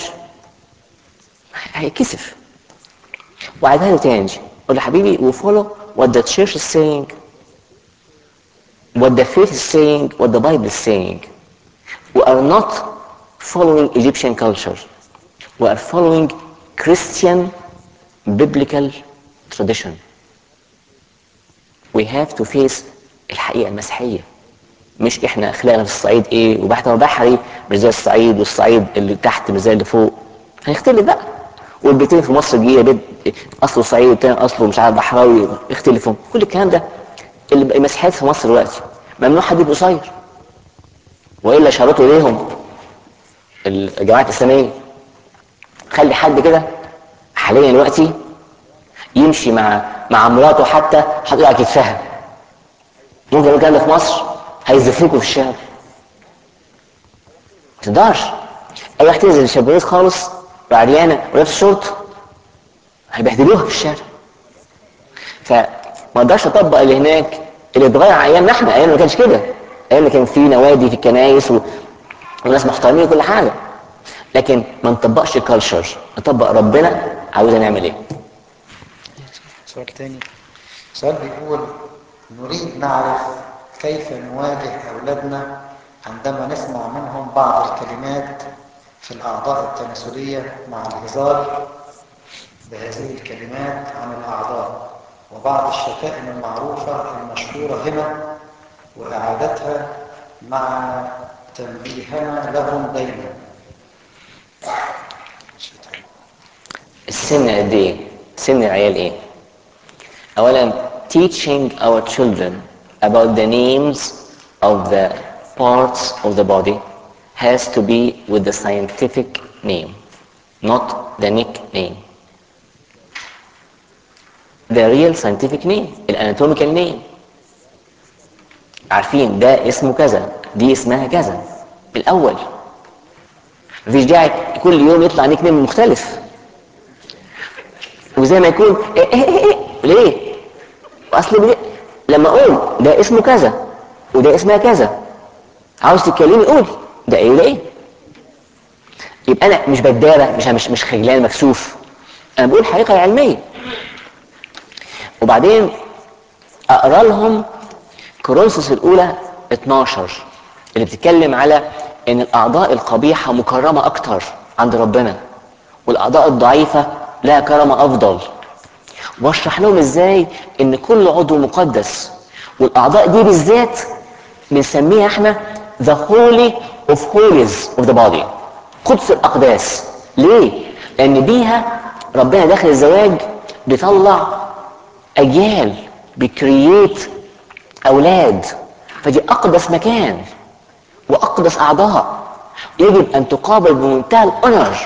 هيكسف. وعدها له تاني قول له حبيبي we follow what the church is saying, what the faith is saying, what the Bible is saying. We are not following Egyptian culture. We are following Christian biblical tradition. We have to face الحقيقة المسيحية. مش احنا اخلاقنا في الصعيد ايه وبحثنا بحري مش زي الصعيد، والصعيد اللي تحت مش زي اللي فوق. هيختلف بقى. والبيتين في مصر الجديدة بيت اصله صعيد والتاني اصله مش عارف بحراوي يختلفوا. كل الكلام ده المسيحيات في مصر دلوقتي ممنوع حد يبقى قصير، والا شرطوا اليهم الجماعة الاسلامية خلي حد كده حاليا دلوقتي يمشي مع مع مراته حتى حاطط على كتفها. ممكن الكلام ده في مصر هيزفوكوا في الشارع. ما تقدرش اي واحد تنزل الشبابيك خالص بعريانه ولابس شورت هيبهدلوها في الشارع. فما اقدرش اطبق اللي هناك اللي اتغير ايامنا احنا. ايام ما كانش كده، ايام ما كان في نوادي في الكنايس و... وناس محترمين وكل حاجه. لكن ما نطبقش الكالتشر، نطبق ربنا عاوزنا نعمل ايه. سؤال تاني. سؤال بيقول: نريد نعرف كيف نواجه أولادنا عندما نسمع منهم بعض الكلمات في الأعضاء التناسلية مع الهزار بهذه الكلمات عن الأعضاء، وبعض الشتائم المعروفة المشهورة هنا، وإعادتها مع تنبيهنا لهم دايما. السن قد ايه؟ سن العيال ايه؟ اولا teaching our children about the names of the parts of the body has to be with the scientific name, not the nickname. The real scientific name, الاناتوميكال name. عارفين ده اسمه كذا، دي اسمها كذا الاول. مفيش داعي كل يوم يطلع نيك نيم مختلف. وزي ما يكون إيه إيه إيه إيه. ليه؟ اصل لما اقول ده اسمه كذا وده اسمها كذا، عاوز تتكلمي قولي ده ايه وده ايه. يبقى انا مش بدارة، مش مش مش خجلان مكسوف، انا بقول حقيقة علمية. وبعدين اقرا لهم كورنثوس الاولى اتناشر اللي بتتكلم على ان الاعضاء القبيحه مكرمه اكتر عند ربنا، والاعضاء الضعيفه لها كرامه افضل. واشرح لهم ازاي ان كل عضو مقدس، والاعضاء دي بالذات بنسميها احنا the holy of holies of the body، قدس الاقداس. ليه؟ لان بيها ربنا داخل الزواج بيطلع اجيال، بيكرييت اولاد، فدي اقدس مكان واقدس اعضاء يجب ان تقابل بمنتهى الاونر.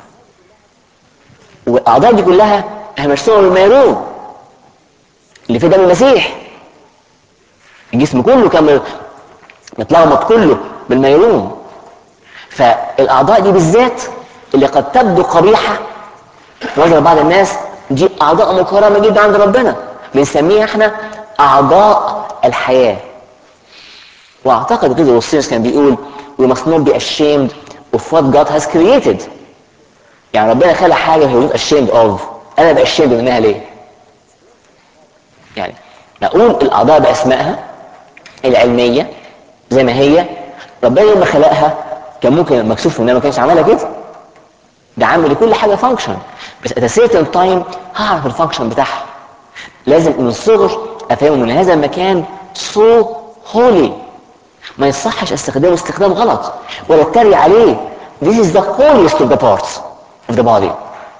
والاعضاء دي كلها هي مرسومه بالميرون اللي في دم المسيح. الجسم كله كان متلخبط كله بالميرون. فالاعضاء دي بالذات اللي قد تبدو قبيحه في نظر بعض الناس، دي اعضاء مكرمه جدا عند ربنا، بنسميها احنا اعضاء الحياه. واعتقد كده روسينس كان بيقول we must not be ashamed of what God has created. يعني ربنا خلق حاجه he was ashamed of، انا بقى ashamed منها ليه؟ يعني نقول الاعضاء باسمائها العلميه زي ما هي، ربنا لما خلقها كان ممكن مكسوف انها ما كانش عملها كده، ده عامل لكل حاجه فانكشن، بس at a certain time هعرف الفانكشن بتاعها. لازم من الصغر افهمه ان هذا المكان so holy، ما يصحش استخدامه استخدام غلط ولا اتريق عليه. This is the holiest of the parts of the body،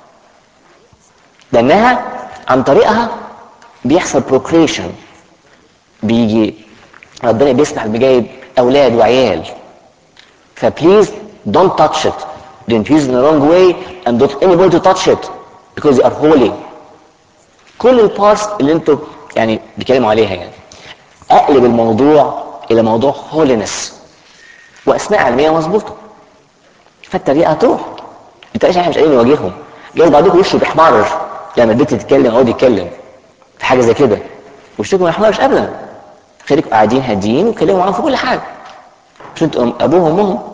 لانها عن طريقها بيحصل procreation، بيجي ربنا بيسمح بجايب اولاد وعيال. فبليز don't touch it، don't use it in the wrong way and don't anybody to touch it because they are holy. كل البارتس اللي انتوا يعني بيتكلموا عليها يعني اقلب الموضوع الى موضوع holiness واسماء علميه مظبوطه، فالتريقه هتروح. انت ايش احنا مش قادرين نواجههم، جايز بعضكم وشه بيحمرر لما البنت تتكلم او يتكلم في حاجه زي كده، وشكم ما يحمرش ابدا. خليكم قاعدين هاديين وكلموا معاهم في كل حاجه، مش انتوا ابوهم وامهم.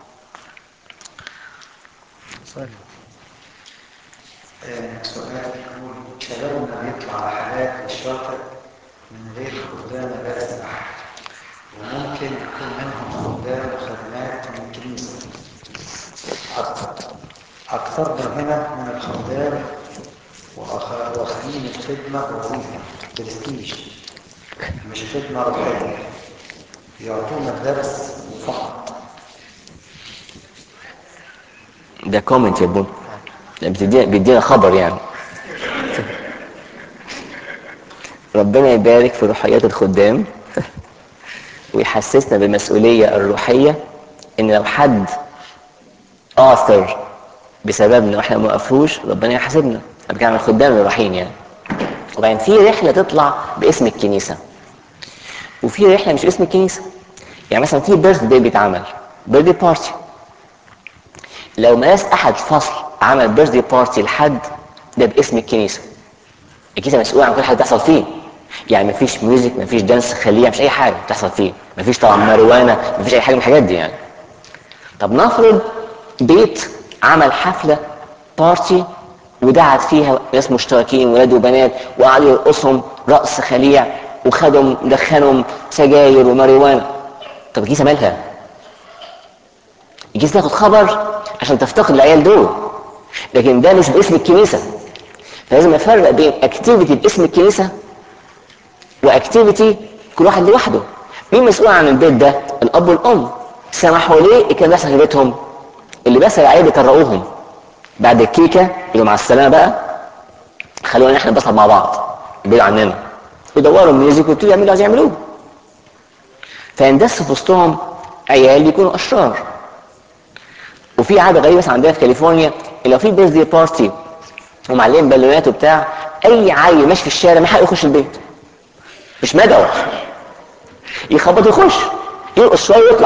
سؤال سؤال يقول شبابنا بيطلع رحلات للشاطئ من غير خدام مدارس أحد، وممكن يكون منهم خدام وخدمات من الكنيسة. أكثرنا هنا من الخدام واخدين الخدمة وظيفة برستيج مش خدمة روحية، يعطونا الدرس فقط. ده كومنت يا بون، بتدينا بيدينا خبر يعني. ربنا يبارك في روحيات الخدام ويحسسنا بالمسؤولية الروحية، ان لو حد آثر بسببنا واحنا ما وقفوش ربنا يحاسبنا. انا بتكلم عن الخدام اللي رايحين يعني. وبعدين في رحلة تطلع باسم الكنيسة وفي رحلة مش باسم الكنيسة. يعني مثلا في بيرث داي بيتعمل بيرث داي بارتي، لو مقاس احد فصل عمل بيرث داي بارتي لحد ده باسم الكنيسة، الكنيسة مسؤولة عن كل حاجة بتحصل فيه. يعني مفيش ميوزك، مفيش دانس خليع، مفيش اي حاجة بتحصل فيه، مفيش طبعا ماروانا، مفيش اي حاجة من الحاجات دي يعني. طب نفرض بيت عمل حفلة بارتي ودعت فيها ناس مشتركين ولاد وبنات وقعدوا يرقصهم رقص خليع وخدهم دخنهم سجاير وماريوانا. طب الكنيسة مالها؟ الكنيسة تاخد خبر عشان تفتقد العيال دول، لكن ده مش باسم الكنيسة. فلازم افرق بين اكتيفيتي باسم الكنيسة واكتيفيتي كل واحد لوحده. مين مسؤول عن البيت ده؟ الاب والام. سمحوا ليه الكلام بيحصل في بيتهم؟ اللي بس العيال بيكرهوهم بعد الكيكه يقولوا مع السلامه بقى، خلونا احنا نبصر مع بعض، يبعدوا عننا يدوروا الميوزك ويبتدوا يعملوا اللي عايزين يعملوه. فيندس في وسطهم عيال يكونوا اشرار. وفي عاده غريبه مثلا عندنا في كاليفورنيا، لو في بيرث داي بارتي ومعلقين بالونات وبتاع، اي عيل ماشي في الشارع ما حق يخش البيت، مش مدعو، يخبط يخش يرقص شويه ويطلع.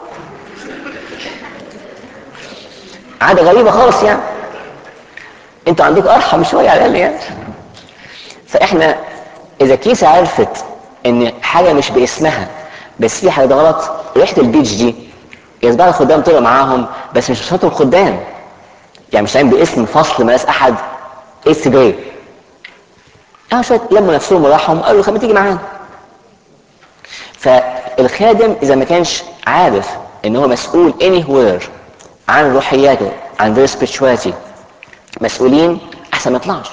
عاده غريبه خالص يعني. انتوا عندكم ارحم شويه على الاقل يعني. فاحنا اذا الكنيسه عرفت ان حاجه مش باسمها بس في حاجه غلط، ريحه البيتش دي يسبق الخدام طلعوا معاهم بس مش شرطهم خدام، يعني مش عايزين باسم فصل مدارس احد اس باي. اه شويه لموا نفسهم وراحهم قالوا خلينا تيجي معانا. فالخادم اذا ما كانش عارف ان هو مسؤول anywhere عن روحياته، عن their spirituality، مسؤولين، احسن ما يطلعش،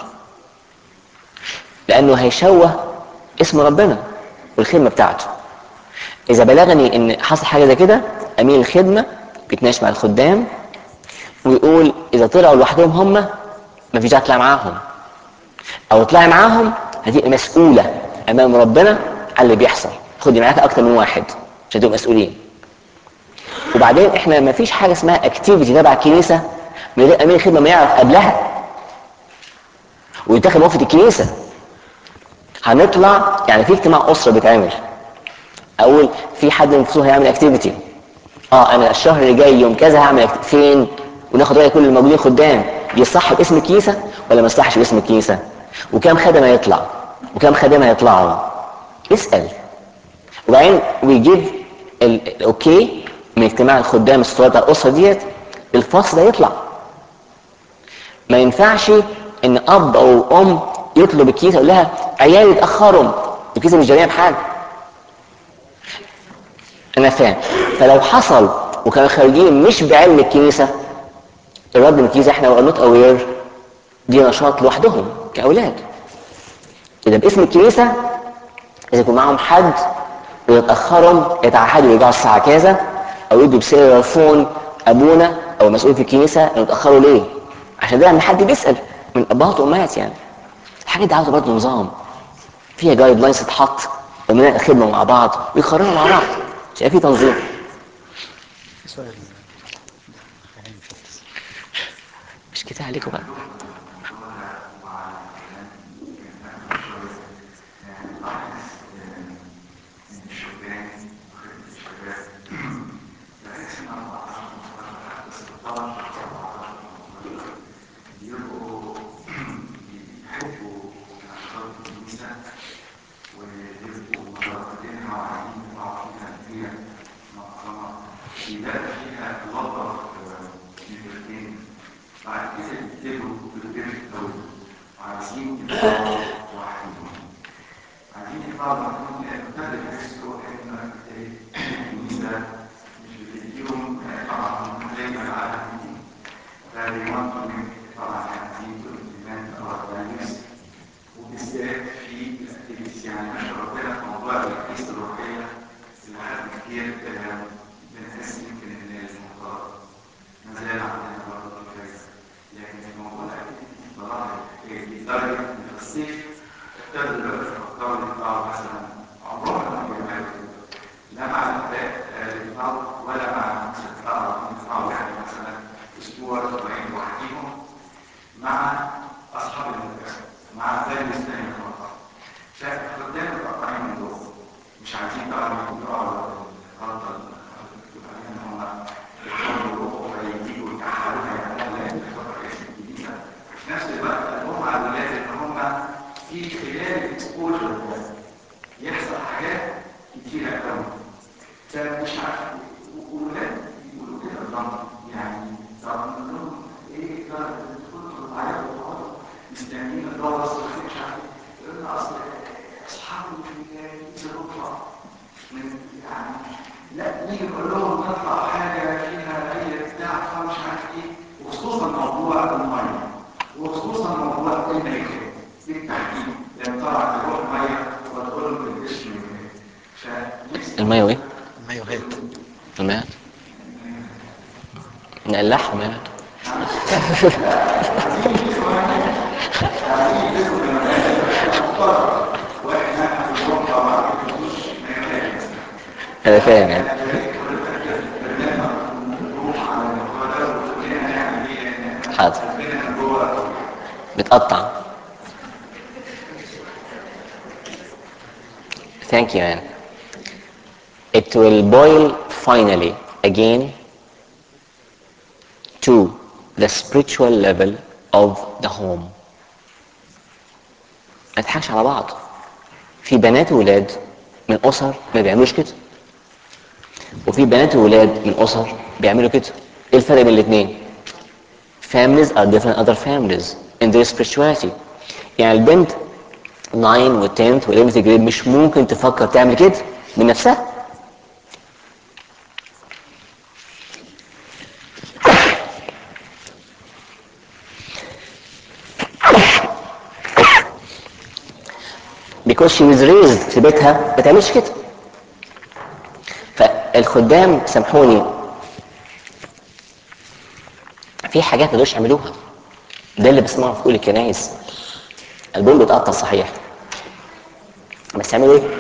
لانه هيشوه اسم ربنا والخدمه بتاعته. اذا بلغني ان حصل حاجه زي كده، امين الخدمه بيتناقش مع الخدام ويقول اذا طلعوا لوحدهم هم مفيش داعي تطلع معاهم، او اطلعي معاهم هتبقى مسؤوله امام ربنا على اللي بيحصل، خدي معاك اكتر من واحد عشان تبقوا مسؤولين. وبعدين احنا مفيش حاجه اسمها اكتيفيتي تبع الكنيسه من غير امين الخدمه ما يعرف قبلها ويتاخد موافقه الكنيسه. هنطلع يعني في اجتماع اسره بيتعمل، اقول في حد من الفصول هيعمل اكتيفيتي، اه انا الشهر اللي جاي يوم كذا هعمل فين، وناخد راي كل الموجودين خدام، يصح باسم الكنيسه ولا ما يصحش باسم الكنيسه، وكم خادم هيطلع وكم خادمه هيطلعوا، اسال. وبعدين ويجيب الاوكي من اجتماع الخدام الصغير بتاع الاسره ديت الفصل ده يطلع. ما ينفعش ان اب او ام يطلب الكنيسه يقول لها عيالي اتاخروا، الكنيسه مش جايه بحاجه. انا فاهم. فلو حصل وكانوا خارجين مش بعلم الكنيسه، الرد من الكنيسه احنا وقال نوت اوير، دي نشاط لوحدهم كاولاد. اذا باسم الكنيسه اذا يكون معهم حد ويتاخروا يتعهدوا يرجعوا الساعه كذا، او يدوا بسير فون ابونا او مسؤول في الكنيسه انه اتاخروا ليه، عشان ده ان حد بيسال من ابهات وامهات. يعني الحاجه دي عاوزه برضه نظام، فيها جايد لاينز تتحط ومنها الخدمه مع بعض ويقرروا مع بعض عشان في تنظيم. في سؤال خلينا نشوف. مش كده عليكم بقى. المايو ايه؟ المايوهات. المايوهات نقلعهم يعني. انا فاهم يعني. حاضر. بتقطع. Thank you, Anne. It will boil finally again to the spiritual level of the home. ما نضحكش على بعض. في بنات وولاد من أسر ما بيعملوش كده، وفي بنات وولاد من أسر بيعملوا كده. إيه الفرق بين الاثنين؟ Families are different other families in their spirituality. يعني البنت ناين والتنت والإليفنث جريد مش ممكن تفكر تعمل كده من نفسها. because she was raised في بيتها ما تعملش كده. فالخدام سامحوني في حاجات ما يقدروش يعملوها. ده اللي بسمعه في كل الكنايس، البول بيتقطع صحيح بس يعملوا ايه؟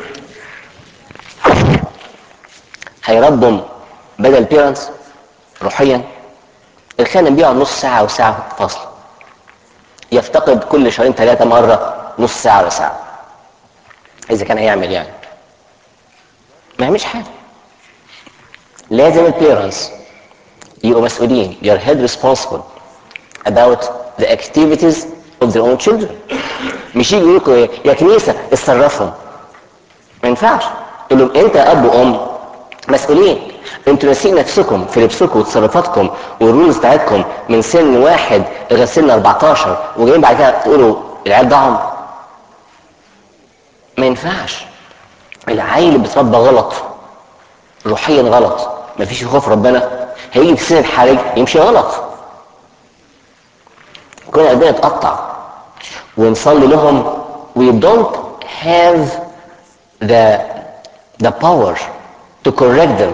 هيربوا بدل بيرنتس روحيا. الخادم بيقعد نص ساعه وساعه فاصله، يفتقد كل شهرين ثلاثه مره نص ساعه وساعه اذا كان هيعمل يعني ما يعملش حاجه. لازم البيرنتس يبقوا مسؤولين. they are held responsible about the activities of their own children. مش يجي يقولوا ايه يا كنيسه اتصرفهم، ما ينفعش. يقول لهم انت يا اب وام مسؤولين، انتوا ناسين نفسكم في لبسكم وتصرفاتكم والرولز بتاعتكم من سن واحد لغايه سن أربعتاشر وجايين بعد كده تقولوا العيال ضاعوا. ما ينفعش. العيل اللي بيتربى غلط روحيا غلط مفيش خوف ربنا هيجي في سن الحرج يمشي غلط. كل قلبنا اتقطع ونصلي لهم. we don't have the the power to correct them.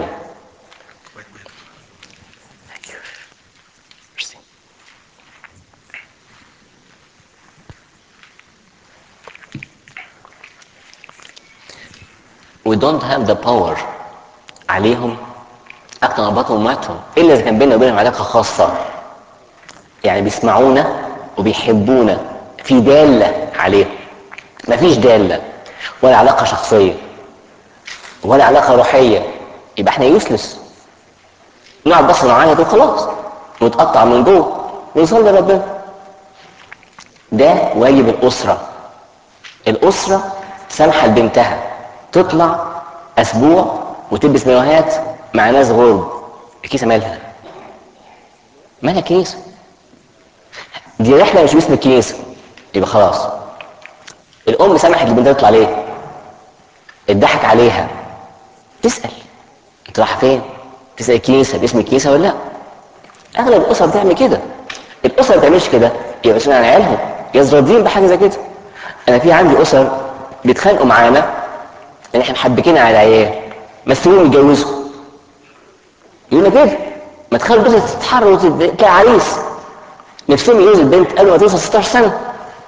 we don't have the power عليهم اكتر اربطهم وماتهم الا اذا كان بيننا وبينهم علاقه خاصه، يعني بيسمعونا وبيحبونا في داله عليهم. مفيش داله ولا علاقه شخصيه ولا علاقه روحيه، يبقى احنا يوسلس. نقعد بس نعيط وخلاص ونتقطع من جوه ونصلي ربنا. ده واجب الاسره. الاسره سامحه لبنتها تطلع اسبوع وتلبس مايوهات مع ناس غرب. الكيسه مالها؟ مالها كيسه؟ دي رحله مش باسم الكنيسه. يبقى خلاص الام سمحت لبنتها تطلع ليه؟ اتضحك عليها. تسال انت رايحه فين؟ تسال الكنيسه باسم الكنيسه ولا لا؟ اغلب الاسر بتعمل كده. الاسر ما بتعملش كده يبقى مسؤولين عن عيالهم يزردين بحاجه زي كده. انا في عندي اسر بيتخانقوا معانا ان احنا محبكين على العيال مسؤولين يتجوزوا. يقول لك كده ما تخلي البنت تتحرر وتلاقي عريس. نفسهم يجوز البنت قبل ما توصل ستاشر سنه،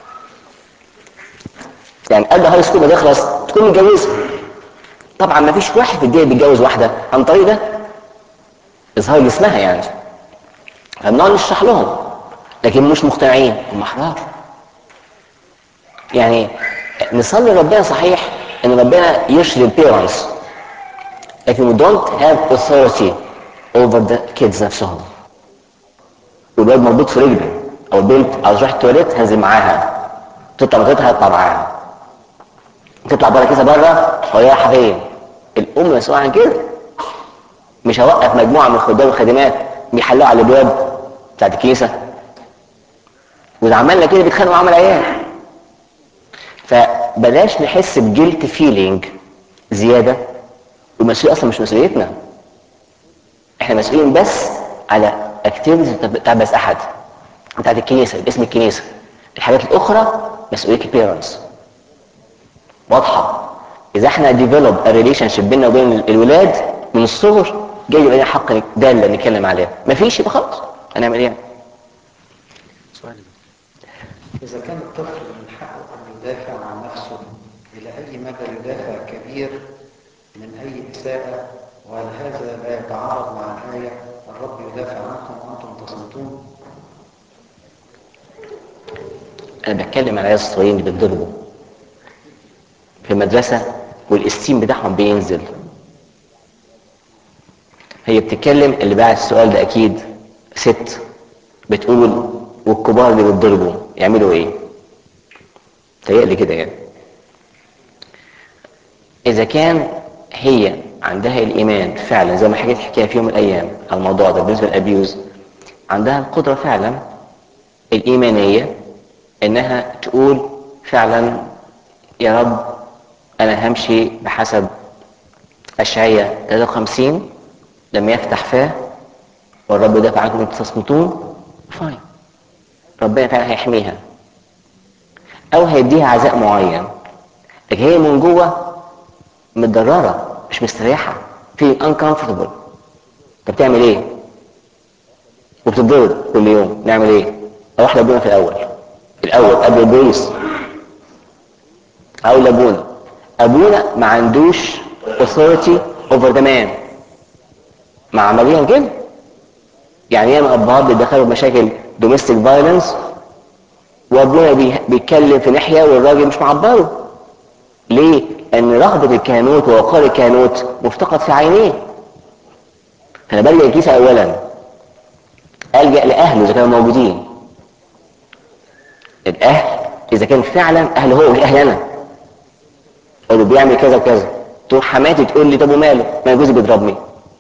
يعني قبل هاي سكول ما تخلص تكون متجوزه. طبعا ما فيش واحد في الدنيا بيتجوز واحده عن طريق ده اظهار جسمها يعني. فبنقعد نشرح لهم لكن مش مقتنعين هم احرار. يعني نصلي ربنا صحيح ان ربنا يرشد البيرنتس لكن we don't have authority over the kids نفسهم. والواد مربوط في رجله او البنت عاوز تروح التواليت هنزل معاها، تطلع مطلتها هطلع معاها، تطلع بره كده بره هو رايحه فين؟ الام مسؤوله عن كده. مش هوقف مجموعه من الخدام والخادمات بيحلوا على الابواب بتاعت الكنيسه واذا عملنا كده بيتخانقوا مع العيال. فبلاش نحس بجلت فيلينج زياده والمسؤوليه اصلا مش مسؤوليتنا. احنا مسؤولين بس على اكتيفيتيز بتاع بس احد بتاعت الكنيسه باسم الكنيسه. الحاجات الاخرى مسؤوليه البيرنتس واضحه. اذا احنا ديفلوب ريليشن شيب بيننا وبين الولاد من الصغر جاي يبقى لنا حق داله نتكلم عليها. مفيش يبقى خلاص هنعمل ايه؟ إذا كان الطفل من حقه أن يدافع عن نفسه إلى أي مدى يدافع كبير من أي إساءة، وهل هذا لا يتعارض مع الآية الرب يدافع عنكم وأنتم تصمتون؟ انا بتكلم على ناس صغيرين اللي بيتضربوا في المدرسه والاستيم بتاعهم بينزل. هي بتتكلم اللي بعت السؤال ده اكيد ست بتقول والكبار اللي بيتضربوا يعملوا ايه؟ تهيألي كده يعني. اذا كان هي عندها الايمان فعلا زي ما حكيت حكايه في يوم من الايام على الموضوع ده بالنسبه للابيوز، عندها القدره فعلا الايمانيه انها تقول فعلا يا رب انا همشي بحسب اشعياء ثلاثة وخمسين لما يفتح فاه والرب يدافع عنكم ان تصمتون، فاين، ربنا فعلا هيحميها او هيديها عزاء معين، لكن هي من جوه متضرره مش مستريحه في uncomfortable. طب تعمل ايه؟ وبتتضرب كل يوم، نعمل ايه؟ اروح لابونا في الاول الاول قبل البوليس، او لابونا. ابونا ما عندوش authority over the man، مع عمليا كده. يعني ياما ابهات بيدخلوا في مشاكل domestic violence وابونا بيتكلم في ناحيه والراجل مش معبره. ليه؟ لان رغبه الكهنوت ووقار الكهنوت مفتقد في عينيه. فانا بلجأ الكنيسه اولا، الجأ لاهله اذا كانوا موجودين. الاهل اذا كان فعلا اهل هو مش اهل انا، اللي بيعمل كذا وكذا، تروح حماتي تقول لي طب وماله؟ ما جوزي بيضربني.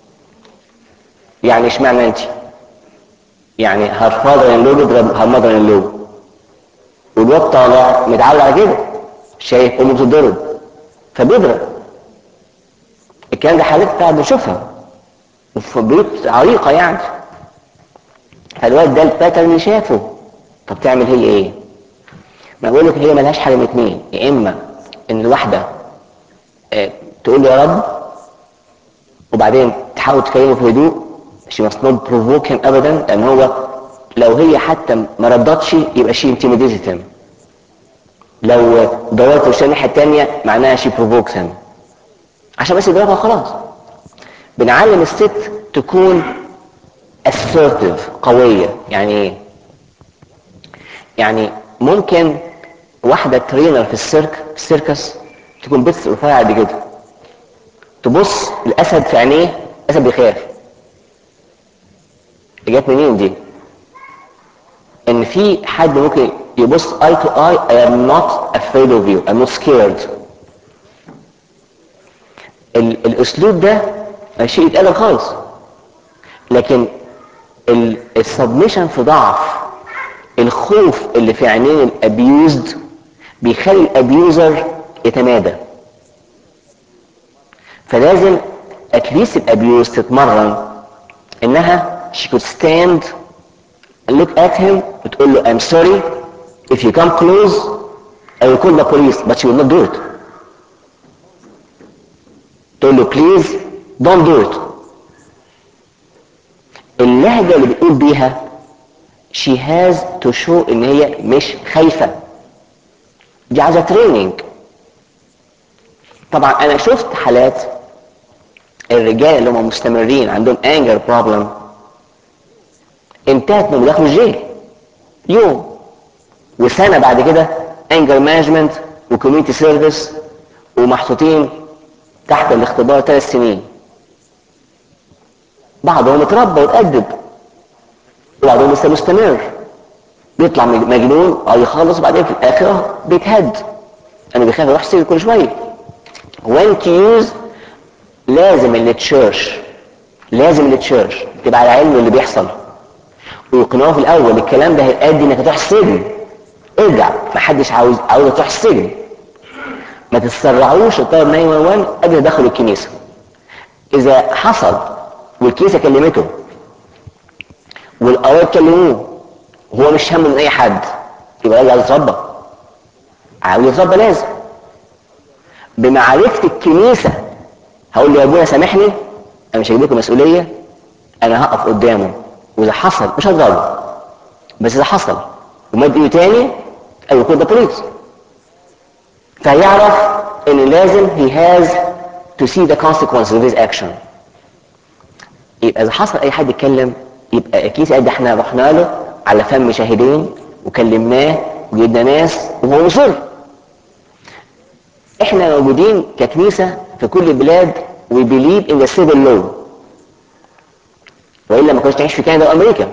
يعني اشمعنى انت؟ يعني هر فاذر ان لو بيضرب هر ماذر ان لو، والواد طالع متعود على كده، شايف امه بتضرب فبيضرب. الكلام ده حالات بتاع بنشوفها وفي بيوت عريقه يعني. فالواد ده الباترن اللي شافه. طب تعمل هي ايه؟ ما بقول لك هي ملهاش حاجه من اتنين، يا اما ان الواحده اه تقول له يا رب وبعدين تحاول تكلمه في هدوء، she must not provoke him ابدا، لان هو لو هي حتى ما ردتش يبقى she intimidated him. لو دورت وش الناحيه الثانيه معناها she provokes him عشان بس يضربها خلاص. بنعلم الست تكون assertive قويه. يعني ايه؟ يعني ممكن واحده ترينر في السيرك في السيركس تكون بس رفيعه قد كده، تبص الاسد في عينيه، الاسد بيخاف. جت منين دي؟ ان في حد ممكن يبص eye to eye I am not afraid of you I'm not scared. ال- الاسلوب ده شيء يتقال خالص، لكن السبميشن في ضعف، الخوف اللي في عينين الابيوزد بيخلي الابيوزر يتمادى. فلازم اتليست الابيوز تتمرن انها she could stand and look at him وتقول له I'm sorry if you come close I will call the police but she will not do it. تقول له please don't do it. اللهجة اللي بتقول بيها she has to show ان هي مش خايفة، دي عايزة تريننج. طبعا انا شفت حالات الرجال اللي هم مستمرين عندهم anger problem انتهت من دخلوا الجيل يوم وسنة بعد كده anger management وكوميونتي سيرفيس ومحطوطين تحت الاختبار ثلاث سنين. بعضهم اتربى واتأدب وبعضهم لسه مستمر، بيطلع مجنون او يخلص وبعدين في الاخر بيتهد. انا بيخاف يروح سير كل شويه. وين تو يوز لازم التشيرش لازم التشيرش تبقى على علم اللي بيحصل ويقنعوه في الاول الكلام ده هيؤدي انك تروح السجن. ارجع، محدش عاوز عاوز تروح السجن. ما تتسرعوش الطالب تسعة واحد واحد قبل يدخل الكنيسه. اذا حصل والكنيسه كلمته والقرايب كلموه وهو مش هم من اي حد، يبقى راجع يتربى. عاوز يتربى لازم بمعرفه الكنيسه. هقول له يا ابويا سامحني انا مش هجيب لكم مسؤوليه، انا هقف قدامه واذا حصل مش هضربه، بس اذا حصل ومد ايده تاني او يكون ده بوليس، فيعرف ان لازم he has to see the consequences of his action. يبقى اذا حصل اي حد يتكلم يبقى الكنيسه قد احنا رحنا له على فم شاهدين وكلمناه وجبنا ناس وهو مصر. احنا موجودين ككنيسه في كل البلاد we believe in the civil law، والا ما كناش نعيش في كندا وامريكا.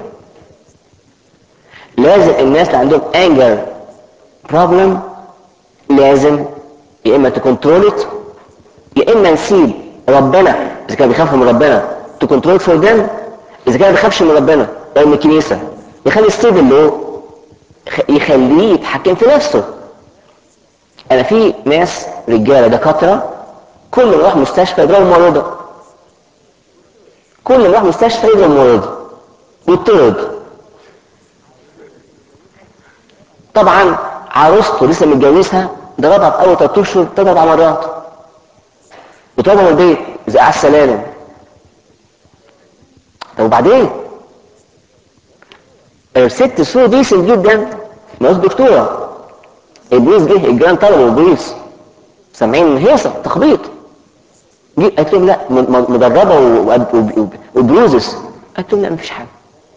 لازم الناس اللي عندهم anger problem لازم يا اما تكنترولت يا اما نسيب ربنا اذا كان بيخاف من ربنا تكنترول فور ذم، اذا كان ما بيخافش من ربنا او من الكنيسه يخلي السيفل لو يخليه يتحكم في نفسه. انا في ناس رجاله دكاتره كل ما يروح مستشفى يضربوا ممرضه، كل ما يروح مستشفى يضرب ممرضه ويطرد. طبعا عروسته لسه متجوزها ضربها في اول ثلاث اشهر ثلاث اربع مرات وطردها من البيت زي على السلالم. طب وبعدين؟ الست سو ديسنت جدا، ناس دكتوره، البوليس جه، الجيران طلبوا البوليس سامعين هيصه تخبيط، جه قالت لهم لا مدربه وبروزس، قالت لهم لا مفيش حاجه.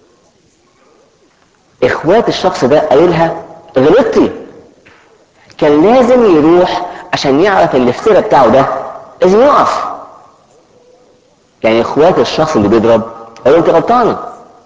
اخوات الشخص ده قالوا لها غلطتي، كان لازم يروح عشان يعرف الافتراء بتاعه ده لازم يقف. يعني اخوات الشخص اللي بيضرب قالوا انت غلطانه.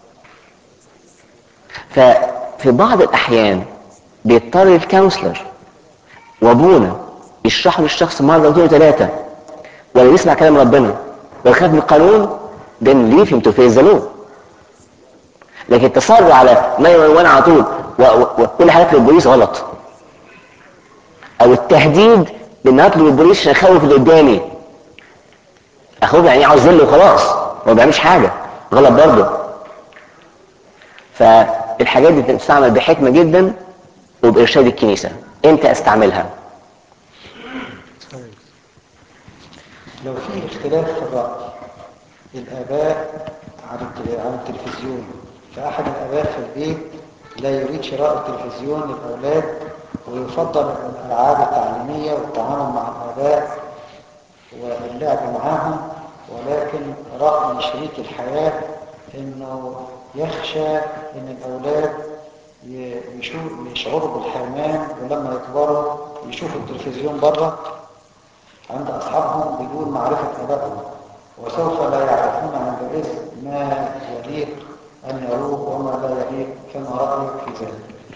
ففي بعض الاحيان بيضطر الكونسلر وابونا يشرح للشخص مره واثنين وثلاثه ولا يسمع كلام ربنا ويخاف من القانون، then leave him to face the law. لكن التصرف على ما يوانا على طول وكل حاجات للبوليس غلط، او التهديد بان اطلب البوليس عشان اخوف اللي قدامي. اخوف يعني عاوز ذل وخلاص، ما بيعملش حاجه، غلط برضه. فالحاجات دي بتستعمل بحكمه جدا وبارشاد الكنيسه. امتى استعملها؟ لو في اختلاف في الرأي الآباء على التلفزيون، فأحد الآباء في البيت لا يريد شراء التلفزيون للأولاد ويفضل الألعاب التعليمية والتعامل مع الآباء واللعب معهم، ولكن رأي شريك الحياة إنه يخشى إن الأولاد يشعروا بالحرمان ولما يكبروا يشوفوا التلفزيون بره عند أصحابهم بدون معرفة آبائهم، وسوف لا يعرفون عندئذ ما يليق أن يروه وما لا يليق. فما رأيك في ذلك؟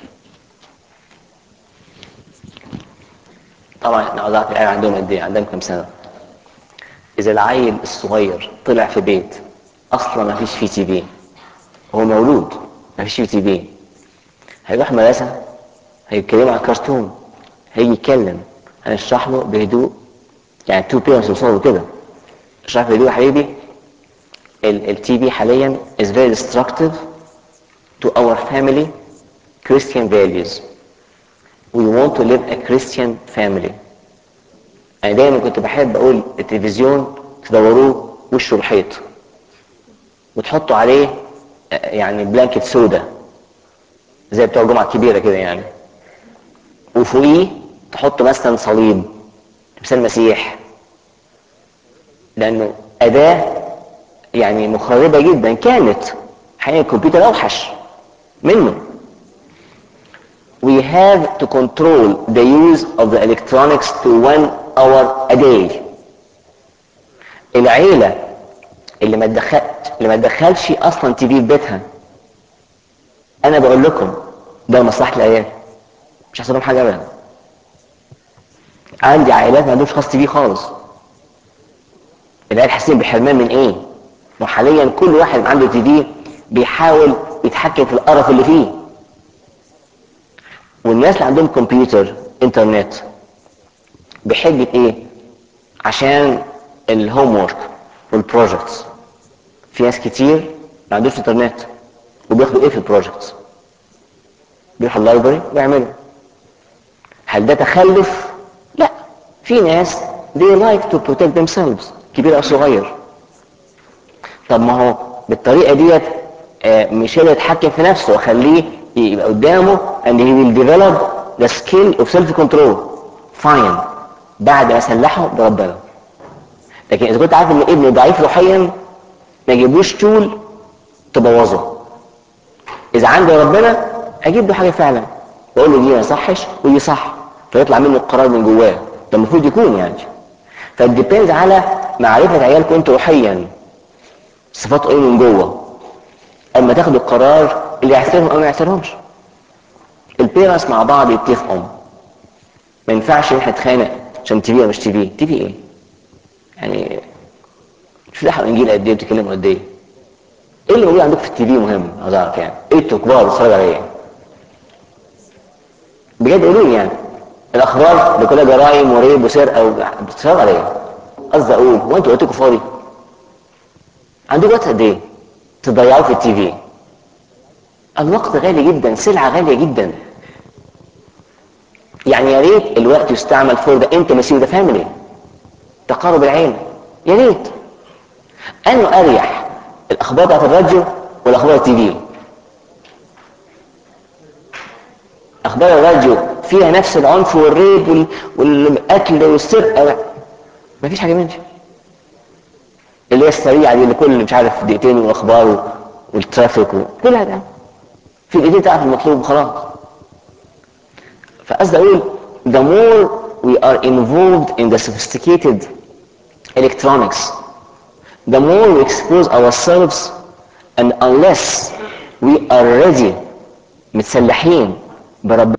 طبعا احنا وزعت العيال عندهم قد ايه؟ عندهم كام سنه؟ اذا العيل الصغير طلع في بيت اصلا ما فيش فيه تي في، هو مولود ما فيش فيه تي في، هيروح مدرسه هيتكلموا عن كرتون، هيجي يتكلم هنشرح له بهدوء، يعني تو بيرنتس وصلوا كده اشرح بهدوء. يا حبيبي التي في حاليا is very destructive to our family Christian values. We want to live a Christian family. انا دايما كنت بحب اقول التلفزيون تدوروه وشه الحيط وتحطوا عليه يعني بلانكت سودا زي بتوع الجمعه الكبيره كده يعني، وفوقيه تحطوا مثلا صليب تمثال المسيح، لانه اداه يعني مخربه جدا كانت. حقيقه الكمبيوتر اوحش منه. We have to control the use of the electronics to one hour a day. العيلة اللي ما تدخل اللي ما تدخلش اصلا تي في في بيتها، انا بقول لكم ده مصلحة العيال، مش هيحصل لهم حاجة ابدا. عندي عائلات ما عندهمش خاص تي في خالص، العيال حاسين بحرمان من ايه؟ وحاليا كل واحد عنده تي في بيحاول يتحكم في القرف اللي فيه. والناس اللي عندهم كمبيوتر انترنت بحجة ايه؟ عشان الهوم وورك والبروجكتس. في ناس كتير ما عندوش انترنت وبياخدوا ايه في البروجكتس؟ بيروحوا اللايبرري ويعملوا. هل ده تخلف؟ لا، في ناس they like to protect themselves، كبير او صغير. طب ما هو بالطريقه ديت آه مش قادر يتحكم في نفسه واخليه يبقى قدامه and he will develop the skill of self control. fine، بعد ما سلحه بربنا. لكن اذا كنت عارف ان ابني ضعيف روحيا ما يجيبوش طول تبوظه. اذا عندي ربنا اجيب له حاجه فعلا واقول له دي ما يصحش ودي صح، فيطلع منه القرار من جواه، ده المفروض يكون يعني. فالديبينز على معرفه عيالكم انتوا روحيا صفاته ايه من جوه، اما تاخدوا القرار اللي يحترمهم او ما يحترمهمش. البيرنتس مع بعض يتفقوا، ما ينفعش احنا نتخانق عشان تي في ولا مش تي في. تي في ايه يعني؟ تفتحوا انجيل قد ايه بتتكلموا قد ايه؟ ايه اللي موجود عندكم في التي في مهم؟ عاوز اعرف يعني ايه انتوا كبار بتتفرجوا على ايه؟ بجد قولوا لي يعني. الاخ الاخبار اللي كلها جرائم وريب وسرقه بتتفرج على ايه؟ قصدي اقول هو انتوا وقتكم فاضي؟ عندكم وقت قد ايه تضيعوه في التي في؟ الوقت غالي جدا، سلعه غاليه جدا. يعني يا ريت الوقت يستعمل فور ذا انتمسي وذا فاميلي، تقارب العيله. يا ريت انه اريح الاخبار بتاعت الراديو ولا اخبار التي في؟ اخبار الراديو فيها نفس العنف والريب وال... والقتل والسرقه، مفيش حاجه منها. اللي هي السريعه دي اللي كل مش عارف دقيقتين والاخبار والترافيك وكل هذا في الايدين تعرف المطلوب وخلاص. فقصدي اقول the more we are involved in the sophisticated electronics, the more we expose ourselves, and unless we are ready متسلحين بربنا